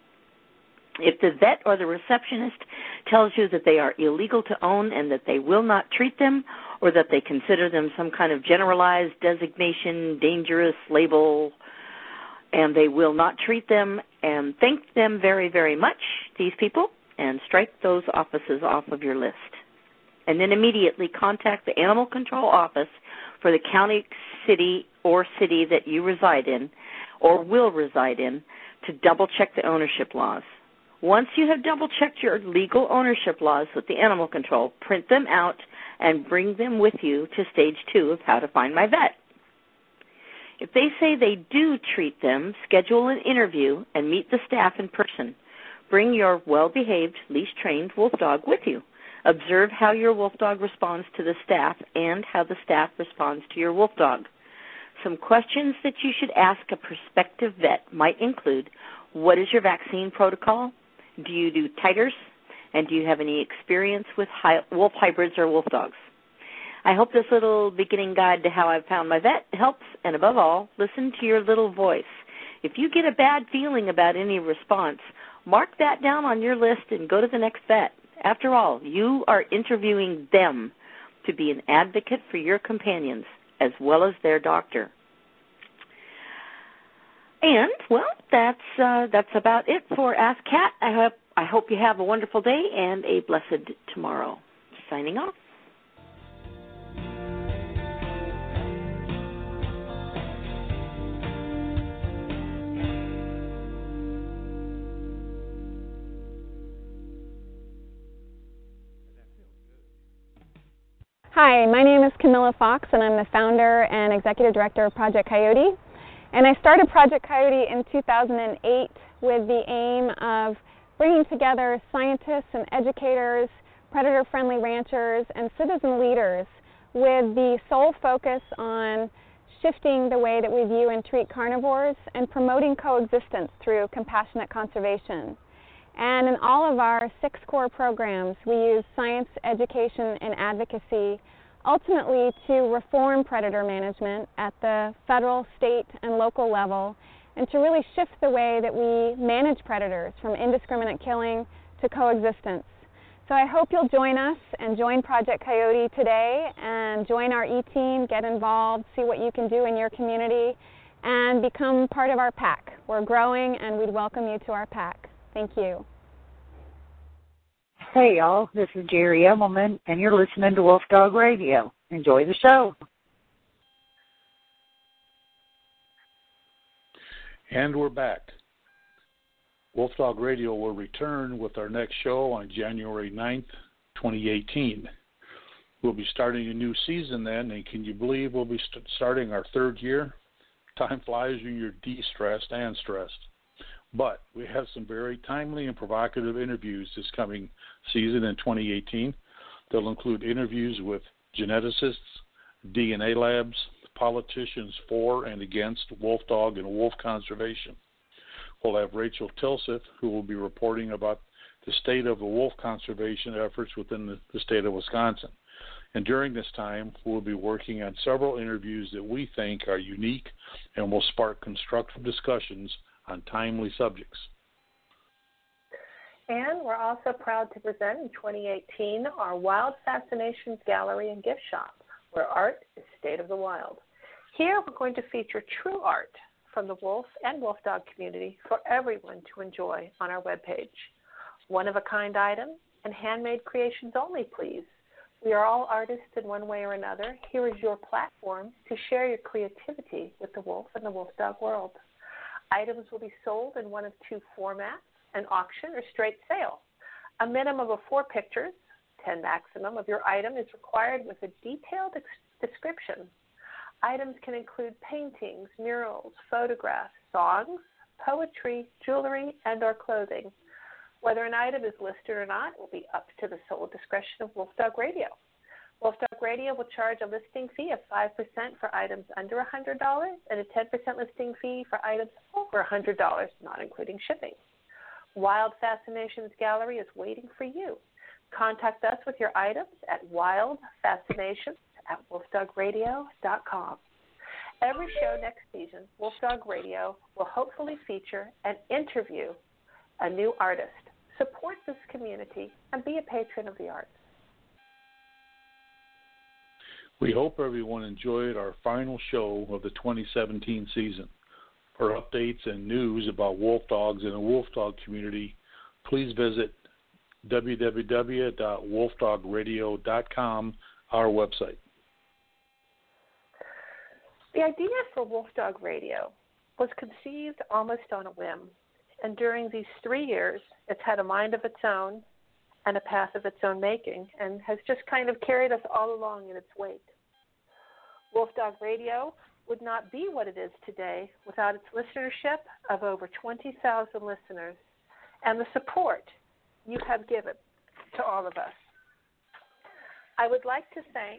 If the vet or the receptionist tells you that they are illegal to own and that they will not treat them, or that they consider them some kind of generalized designation, dangerous label, and they will not treat them, and thank them very, very much, these people, and strike those offices off of your list. And then immediately contact the animal control office for the county, city, or city that you reside in or will reside in to double-check the ownership laws. Once you have double-checked your legal ownership laws with the animal control, print them out and bring them with you to stage 2 of How to Find My Vet. If they say they do treat them, schedule an interview and meet the staff in person. Bring your well-behaved, leash-trained wolf dog with you. Observe how your wolf dog responds to the staff and how the staff responds to your wolf dog. Some questions that you should ask a prospective vet might include, what is your vaccine protocol? Do you do titers? And do you have any experience with wolf hybrids or wolf dogs? I hope this little beginning guide to How I Found My Vet helps, and above all, listen to your little voice. If you get a bad feeling about any response, mark that down on your list and go to the next vet. After all, you are interviewing them to be an advocate for your companions as well as their doctor. And, well, that's about it for Ask Cat. I hope you have a wonderful day and a blessed tomorrow. Signing off. Hi, my name is Camilla Fox, and I'm the founder and executive director of Project Coyote. And I started Project Coyote in 2008 with the aim of bringing together scientists and educators, predator-friendly ranchers, and citizen leaders with the sole focus on shifting the way that we view and treat carnivores and promoting coexistence through compassionate conservation. And in all of our 6 core programs, we use science, education, and advocacy ultimately to reform predator management at the federal, state, and local level, and to really shift the way that we manage predators from indiscriminate killing to coexistence. So I hope you'll join us and join Project Coyote today and join our E-Team, get involved, see what you can do in your community, and become part of our pack. We're growing, and we'd welcome you to our pack. Thank you. Hey, y'all. This is Jerry Emelman, and you're listening to Wolf Dog Radio. Enjoy the show. And we're back. Wolf Dog Radio will return with our next show on January 9th, 2018. We'll be starting a new season then, and can you believe we'll be starting our 3rd year? Time flies when you're de-stressed and stressed. But we have some very timely and provocative interviews this coming season in 2018. They'll include interviews with geneticists, DNA labs, politicians for and against wolf dog and wolf conservation. We'll have Rachel Tilseth, who will be reporting about the state of the wolf conservation efforts within the state of Wisconsin. And during this time, we'll be working on several interviews that we think are unique and will spark constructive discussions on timely subjects. And we're also proud to present in 2018 our Wild Fascinations Gallery and Gift Shop, where art is state of the wild. Here we're going to feature true art from the wolf and wolf dog community for everyone to enjoy on our webpage. One-of-a-kind items and handmade creations only, please. We are all artists in one way or another. Here is your platform to share your creativity with the wolf and the wolf dog world. Items will be sold in one of two formats, an auction or straight sale. A minimum of 4 pictures, 10 maximum, of your item is required with a detailed description. Items can include paintings, murals, photographs, songs, poetry, jewelry, and or clothing. Whether an item is listed or not will be up to the sole discretion of Wolf Dog Radio. Wolf Dog Radio will charge a listing fee of 5% for items under $100 and a 10% listing fee for items over $100, not including shipping. Wild Fascinations Gallery is waiting for you. Contact us with your items at wildfascinations@wolfdogradio.com. Every show next season, Wolf Dog Radio will hopefully feature and interview a new artist. Support this community and be a patron of the arts. We hope everyone enjoyed our final show of the 2017 season. For updates and news about wolf dogs and the wolf dog community, please visit www.wolfdogradio.com, our website. The idea for Wolf Dog Radio was conceived almost on a whim, and during these 3 years, it's had a mind of its own and a path of its own making, and has just kind of carried us all along in its wake. Wolf Dog Radio would not be what it is today without its listenership of over 20,000 listeners and the support you have given to all of us. I would like to thank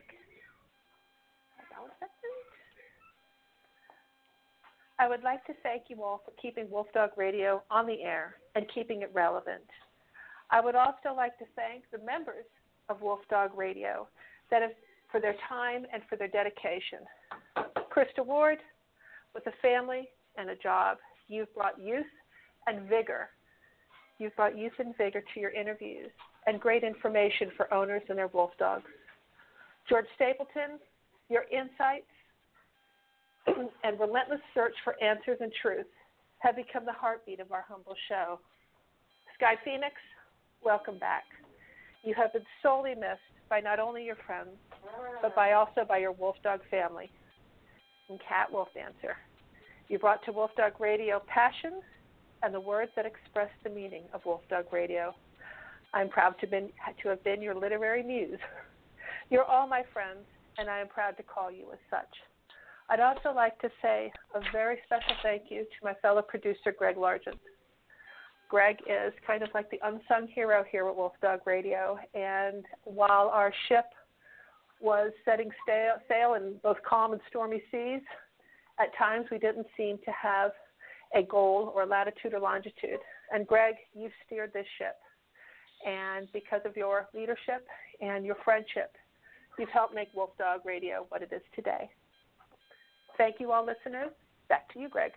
you all for keeping Wolf Dog Radio on the air and keeping it relevant. I would also like to thank the members of Wolf Dog Radio for their time and for their dedication. Krista Ward, with a family and a job, you've brought youth and vigor. You've brought youth and vigor to your interviews and great information for owners and their wolf dogs. George Stapleton, your insights and relentless search for answers and truth have become the heartbeat of our humble show. Sky Phoenix, welcome back. You have been sorely missed by not only your friends, but also by your wolf dog family. And Cat Wolf Dancer, you brought to Wolf Dog Radio passion and the words that express the meaning of Wolf Dog Radio. I'm proud to have been your literary muse. You're all my friends, and I am proud to call you as such. I'd also like to say a very special thank you to my fellow producer, Greg Largent. Greg is kind of like the unsung hero here at Wolf Dog Radio, and while our ship was setting sail in both calm and stormy seas, at times we didn't seem to have a goal or latitude or longitude. And Greg, you've steered this ship. And because of your leadership and your friendship, you've helped make Wolf Dog Radio what it is today. Thank you all, listeners. Back to you, Greg.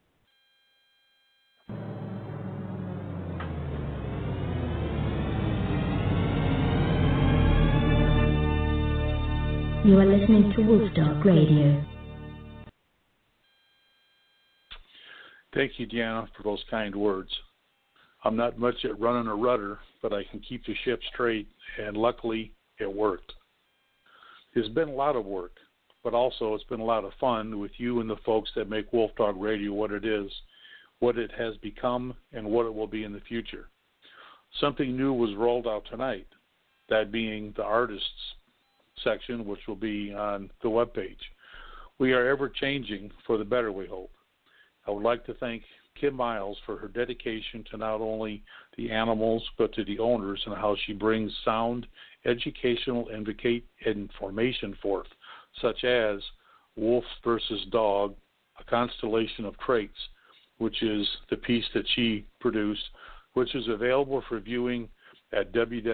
You are listening to Wolf Dog Radio. Thank you, Deanna, for those kind words. I'm not much at running a rudder, but I can keep the ship straight, and luckily it worked. It's been a lot of work, but also it's been a lot of fun with you and the folks that make Wolf Dog Radio what it is, what it has become, and what it will be in the future. Something new was rolled out tonight, that being the artists section, which will be on the webpage. We are ever changing for the better, we hope. I would like to thank Kim Miles for her dedication to not only the animals but to the owners and how she brings sound, educational, and information forth, such as Wolf versus Dog, a constellation of traits, which is the piece that she produced, which is available for viewing at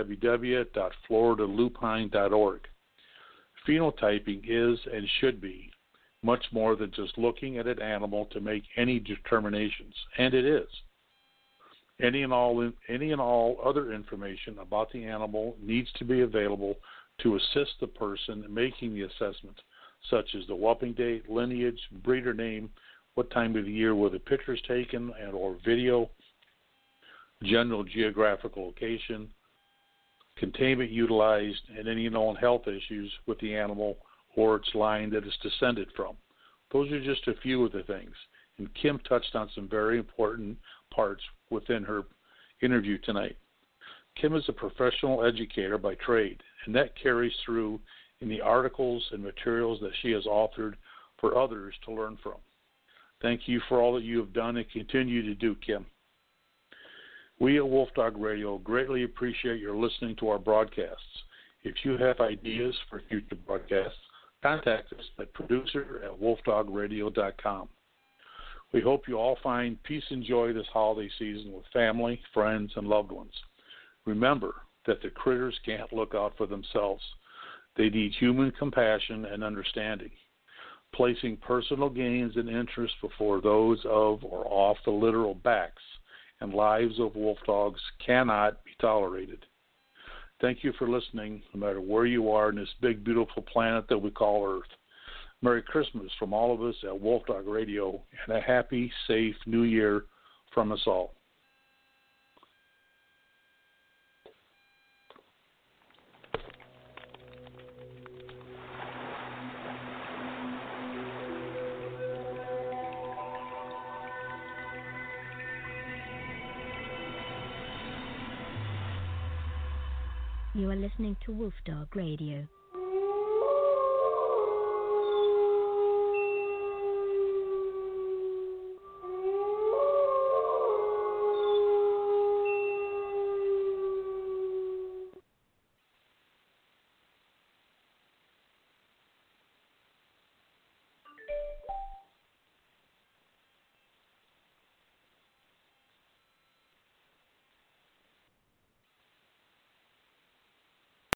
www.floridalupine.org. Phenotyping is and should be much more than just looking at an animal to make any determinations, and it is. Any and all other information about the animal needs to be available to assist the person making the assessment, such as the whelping date, lineage, breeder name, what time of the year were the pictures taken and or video, general geographical location, containment utilized, and any known health issues with the animal or its line that it's descended from. Those are just a few of the things. And Kim touched on some very important parts within her interview tonight. Kim is a professional educator by trade, and that carries through in the articles and materials that she has authored for others to learn from. Thank you for all that you have done and continue to do, Kim. We at Wolf Dog Radio greatly appreciate your listening to our broadcasts. If you have ideas for future broadcasts, contact us at producer@wolfdogradio.com. We hope you all find peace and joy this holiday season with family, friends, and loved ones. Remember that the critters can't look out for themselves. They need human compassion and understanding. Placing personal gains and interests before those of or off the literal backs and lives of wolf dogs cannot be tolerated. Thank you for listening, no matter where you are in this big, beautiful planet that we call Earth. Merry Christmas from all of us at Wolf Dog Radio, and a happy, safe New Year from us all. You are listening to Wolf Dog Radio.